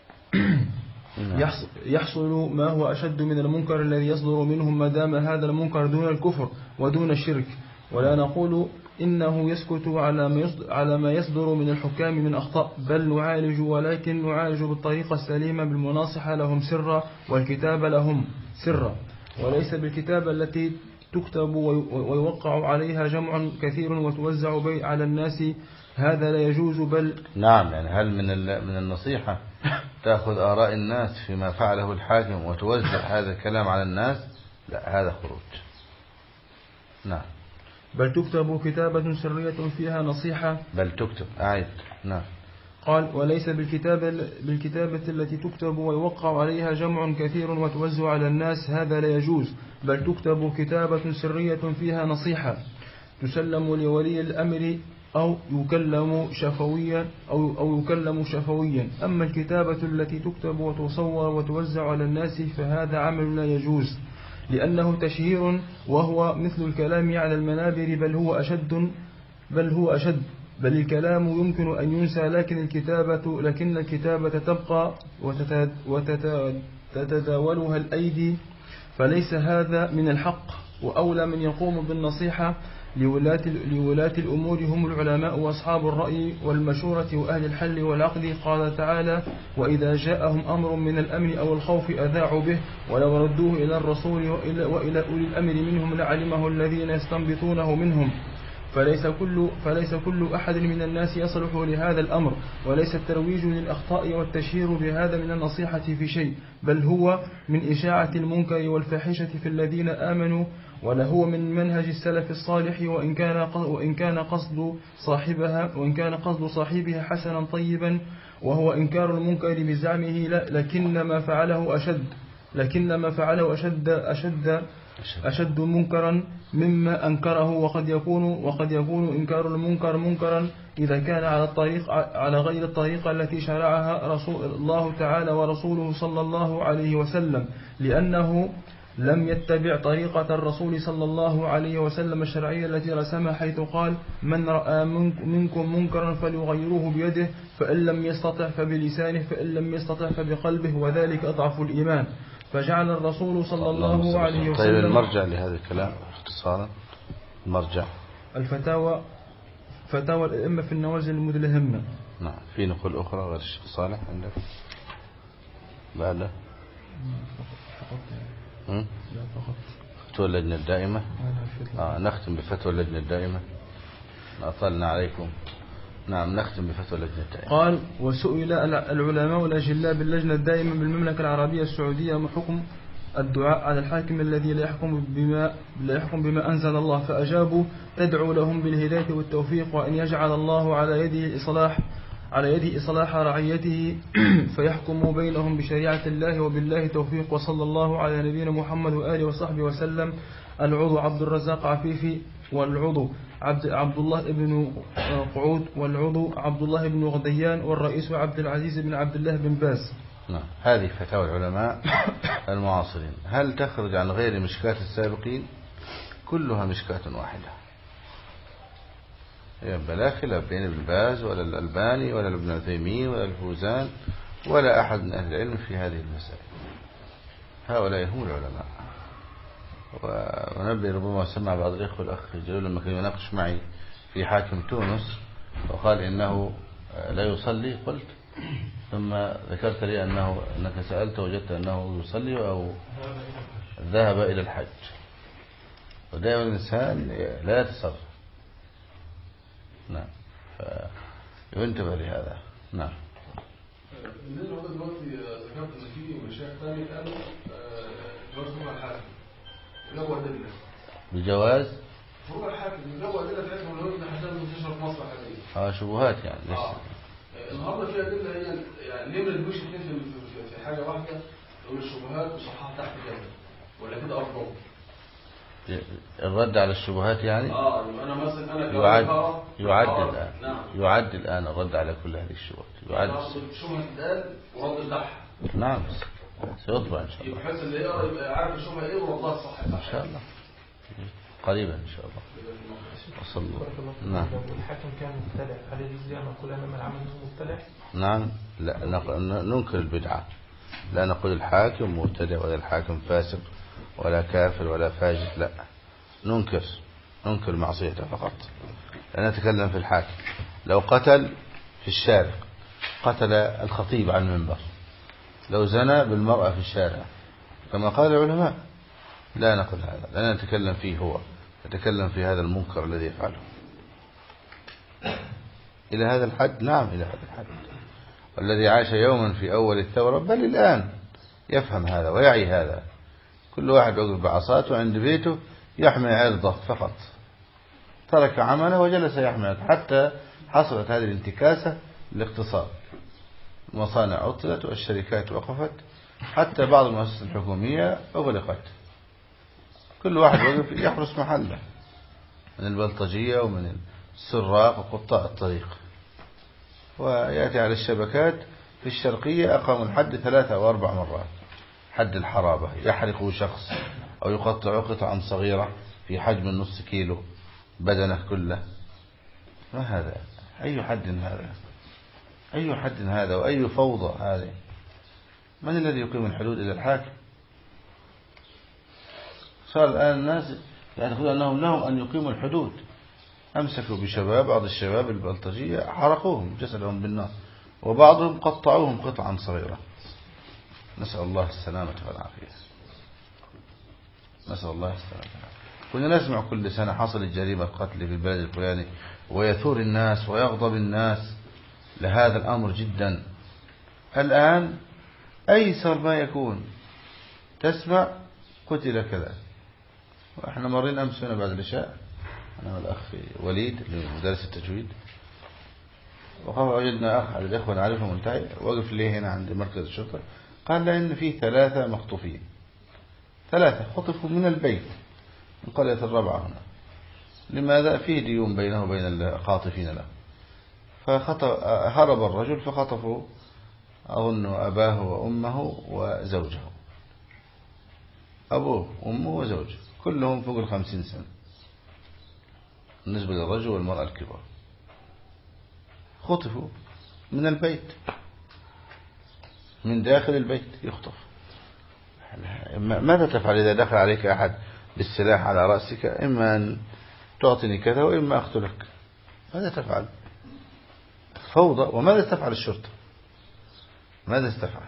يحصل ما هو أشد من المنكر الذي يصدر منهم، ما دام هذا المنكر دون الكفر ودون الشرك. ولا نقول إنه يسكت على ما يصدر من الحكام من أخطاء، بل ولكن نعالج بالطريقة السليمة بالمناصحة لهم سرا والكتابة لهم سرا، وليس بالكتابة التي تكتب ويوقع عليها جمع كثير وتوزع على الناس، هذا لا يجوز. بل
نعم، يعني هل من النصيحة تأخذ آراء الناس فيما فعله الحاكم وتوزع هذا الكلام على الناس؟ لا، هذا خروج. نعم.
بل تكتب كتابة سرية فيها نصيحة.
بل تكتب أعيد. نعم.
قال وليس بالكتابة التي تكتب ويوقع عليها جمع كثير وتوزع على الناس، هذا لا يجوز. بل تكتب كتابة سرية فيها نصيحة تسلم لولي الأمر أو يكلم شفويا. أما الكتابة التي تكتب وتصور وتوزع على الناس فهذا عمل لا يجوز، لأنه تشهير وهو مثل الكلام على المنابر، بل هو أشد. بل الكلام يمكن أن ينسى، لكن الكتابة تبقى وتتداولها الأيدي، فليس هذا من الحق. وأولى من يقوم بالنصيحة لولاة الأمور هم العلماء وأصحاب الرأي والمشورة وأهل الحل والعقد. قال تعالى: وإذا جاءهم أمر من الأمن أو الخوف أذاعوا به ولو ردوه إلى الرسول وإلى أولي الأمر منهم لعلمه الذين يستنبطونه منهم. فليس كل أحد من الناس يصلح لهذا الأمر، وليس الترويج للأخطاء والتشهير بهذا من النصيحة في شيء، بل هو من إشاعة المنكر والفاحشة في الذين آمنوا، ولا هو من منهج السلف الصالح. وإن كان قصد صاحبها حسنا طيبا، وهو إنكار المنكر بزعمه، لكن ما فعله أشد منكرا مما أنكره. وقد يكون إنكار المنكر منكرا إذا كان على غير الطريقة التي شرعها رسول الله تعالى ورسوله صلى الله عليه وسلم، لم يتبع طريقة الرسول صلى الله عليه وسلم الشرعية التي رسمها، حيث قال: من رأى منكم منكرا فليغيروه بيده، فإن لم يستطع فبلسانه، فإن لم يستطع فبقلبه، وذلك أضعف الإيمان. فجعل الرسول صلى الله عليه وسلم.
طيب المرجع لهذا الكلام اختصارا، المرجع
فتاوى الأئمة في النوازل المدلهمة.
نعم. في نقول أخرى غير الشيخ صالح عندك بعده؟ لا
فقط
فتوى اللجنة الدائمة. نختم بفتوى اللجنة الدائمة، أطلنا عليكم. نعم نختم بفتوى اللجنة الدائمة.
قال: وسئل العلماء الأجلاء باللجنة الدائمة بالمملكة العربية السعودية ما حكم الدعاء على الحاكم الذي لا يحكم بما أنزل الله، فأجابوا: تدعو لهم بالهداية والتوفيق، وأن يجعل الله على يده إصلاح رعيته فيحكم بينهم بشريعة الله، وبالله توفيق. وصلى الله على نبينا محمد وآله وصحبه وسلم. العضو عبد الرزاق عفيفي، والعضو عبد الله بن قعود، والعضو عبد الله بن غديان، والرئيس عبد العزيز بن عبد الله بن باز.
نعم. هذه فتاوى العلماء المعاصرين. هل تخرج عن غير مشكات السابقين؟ كلها مشكات واحدة، بلا خلاف بين ابن باز ولا الألباني ولا ابن عثيمين ولا الفوزان ولا أحد من أهل العلم في هذه المسائل. هؤلاء هم العلماء. ونبي ربما سمع بعض الإخوة الأخ جلول لما كان يناقش معي في حاكم تونس وقال إنه لا يصلي، قلت ثم ذكرت لي أنك سألت وجدت أنه يصلي أو ذهب إلى الحج. ودائما الإنسان لا يتصرف. نعم. فينتبه لهذا. نعم.
بالنسبة دلوقتي ذكرت ان في مشايخ ثاني قالوا جواز هو الحاكم جو أدلة
بجواز
هو الحاكم جو أدلة بتاعتهم لو احنا حسنا منتشرة في مصر حاليا.
شبهات يعني لسه.
النهارده في أدلة هي يعني ليه ما ندوش اثنين في حاجة واحدة، نقول الشبهات وصحها تحت كده ولا كده أفضل؟
الرد على الشبهات يعني
أنا مثلا
يعد الآن. نعم. يعد الآن الرد على كل هذه الشبهات. يعد
شبهة الآن ورد البحث.
نعم سيطبع إن شاء الله.
بحيث اللي يقرأ يبقى عارف الشبهة إيه وردها الصح
إن شاء الله قريبا إن شاء الله. وصلى الله. نعم.
الحاكم كان مبتدع، هل يجوز لي أن نقول أنا من العمل أنه مبتدع؟
نعم. لا ننكر البدعة، لا نقول الحاكم مبتدع ولا الحاكم فاسق ولا كافر ولا فاجر، لا ننكر معصيته فقط. لا نتكلم في الحاكم. لو قتل في الشارع، قتل الخطيب على المنبر، لو زنى بالمرأة في الشارع كما قال العلماء، لا نقول هذا، لا نتكلم فيه، هو نتكلم في هذا المنكر الذي يفعله. إلى هذا الحد. نعم إلى هذا الحد. والذي عاش يوما في أول الثورة بل الآن يفهم هذا ويعي هذا. كل واحد وقف بعصاته عند بيته يحمي عرضه فقط، ترك عمله وجلس يحمي عرضه، حتى حصلت هذه الانتكاسة للاقتصاد. المصانع عطلت والشركات وقفت، حتى بعض المؤسسات الحكومية أغلقت. كل واحد وقف يحرس محله من البلطجية ومن السراق وقطاع الطريق. ويأتي على الشبكات في الشرقية أقاموا الحد 3 أو 4 مرات، حد الحرابة، يحرق شخص أو يقطع قطعا صغيرة في حجم نص كيلو بدنه كله. ما هذا؟ أي حد هذا؟ أي حد هذا وأي فوضى هذه؟ من الذي يقيم الحدود إلى الحاكم؟ صار الآن الناس يعتقدون أنهم لهم أن يقيموا الحدود. أمسكوا بشباب، بعض الشباب البلطجية حرقوهم جسدهم بالنار، وبعضهم قطعوهم قطعا صغيرة. نسأل الله السلامة والعافية. نسأل الله السلامة. كنا نسمع كل سنة حصل جريمة قتل في البلد الفلاني، ويثور الناس ويغضب الناس لهذا الأمر جدا. الآن أيسر ما يكون تسمع قتل كذا. وإحنا مرين أمس هنا بعد العشاء أنا والأخ وليد مدرس التجويد، وجدنا أخ على الإخوة نعرفه منتهي، وقف لي هنا عند مركز الشرطة، قال لأن فيه 3 مخطوفين، 3 خطفوا من البيت من قرية الرابعة هنا. لماذا؟ فيه ديون بينه وبين الخاطفين له. فهرب الرجل فخطفوا أظن أباه وأمه وزوجه. أبوه وأمه وزوجه كلهم فوق 50 سنة بالنسبة للرجل والمرأة الكبار، خطفوا من البيت، من داخل البيت يخطف. ماذا تفعل إذا دخل عليك أحد بالسلاح على رأسك؟ إما أن تعطيني كذا وإما أقتلك. ماذا تفعل؟ فوضى. وماذا تفعل الشرطة؟ ماذا ستفعل؟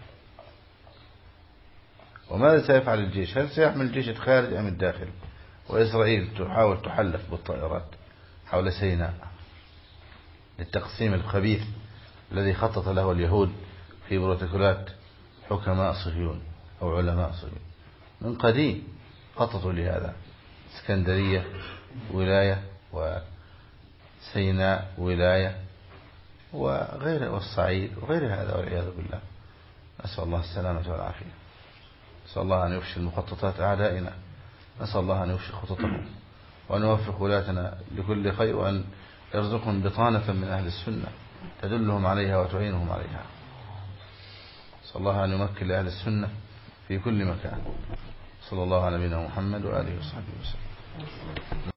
وماذا سيفعل الجيش؟ هل سيحمل الجيش الخارج أم الداخل؟ وإسرائيل تحاول تحلف بالطائرات حول سيناء للتقسيم الخبيث الذي خطط له اليهود في بروتوكولات حكماء صهيون أو علماء صهيون من قديم. خططوا لهذا، اسكندرية ولاية وسيناء ولاية وغير، والصعيد وغير هذا والعياذ بالله. نسأل الله السلامة والعافية. نسأل الله أن يفشل مخططات أعدائنا، نسأل الله أن يفشل خططهم وأن يوفق ولاتنا لكل خير، وأن يرزقهم بطانة من أهل السنة تدلهم عليها وتعينهم عليها. نسأل الله أن يمكن لأهل السنة في كل مكان. صلى الله على نبينا محمد وآله وصحبه وسلم.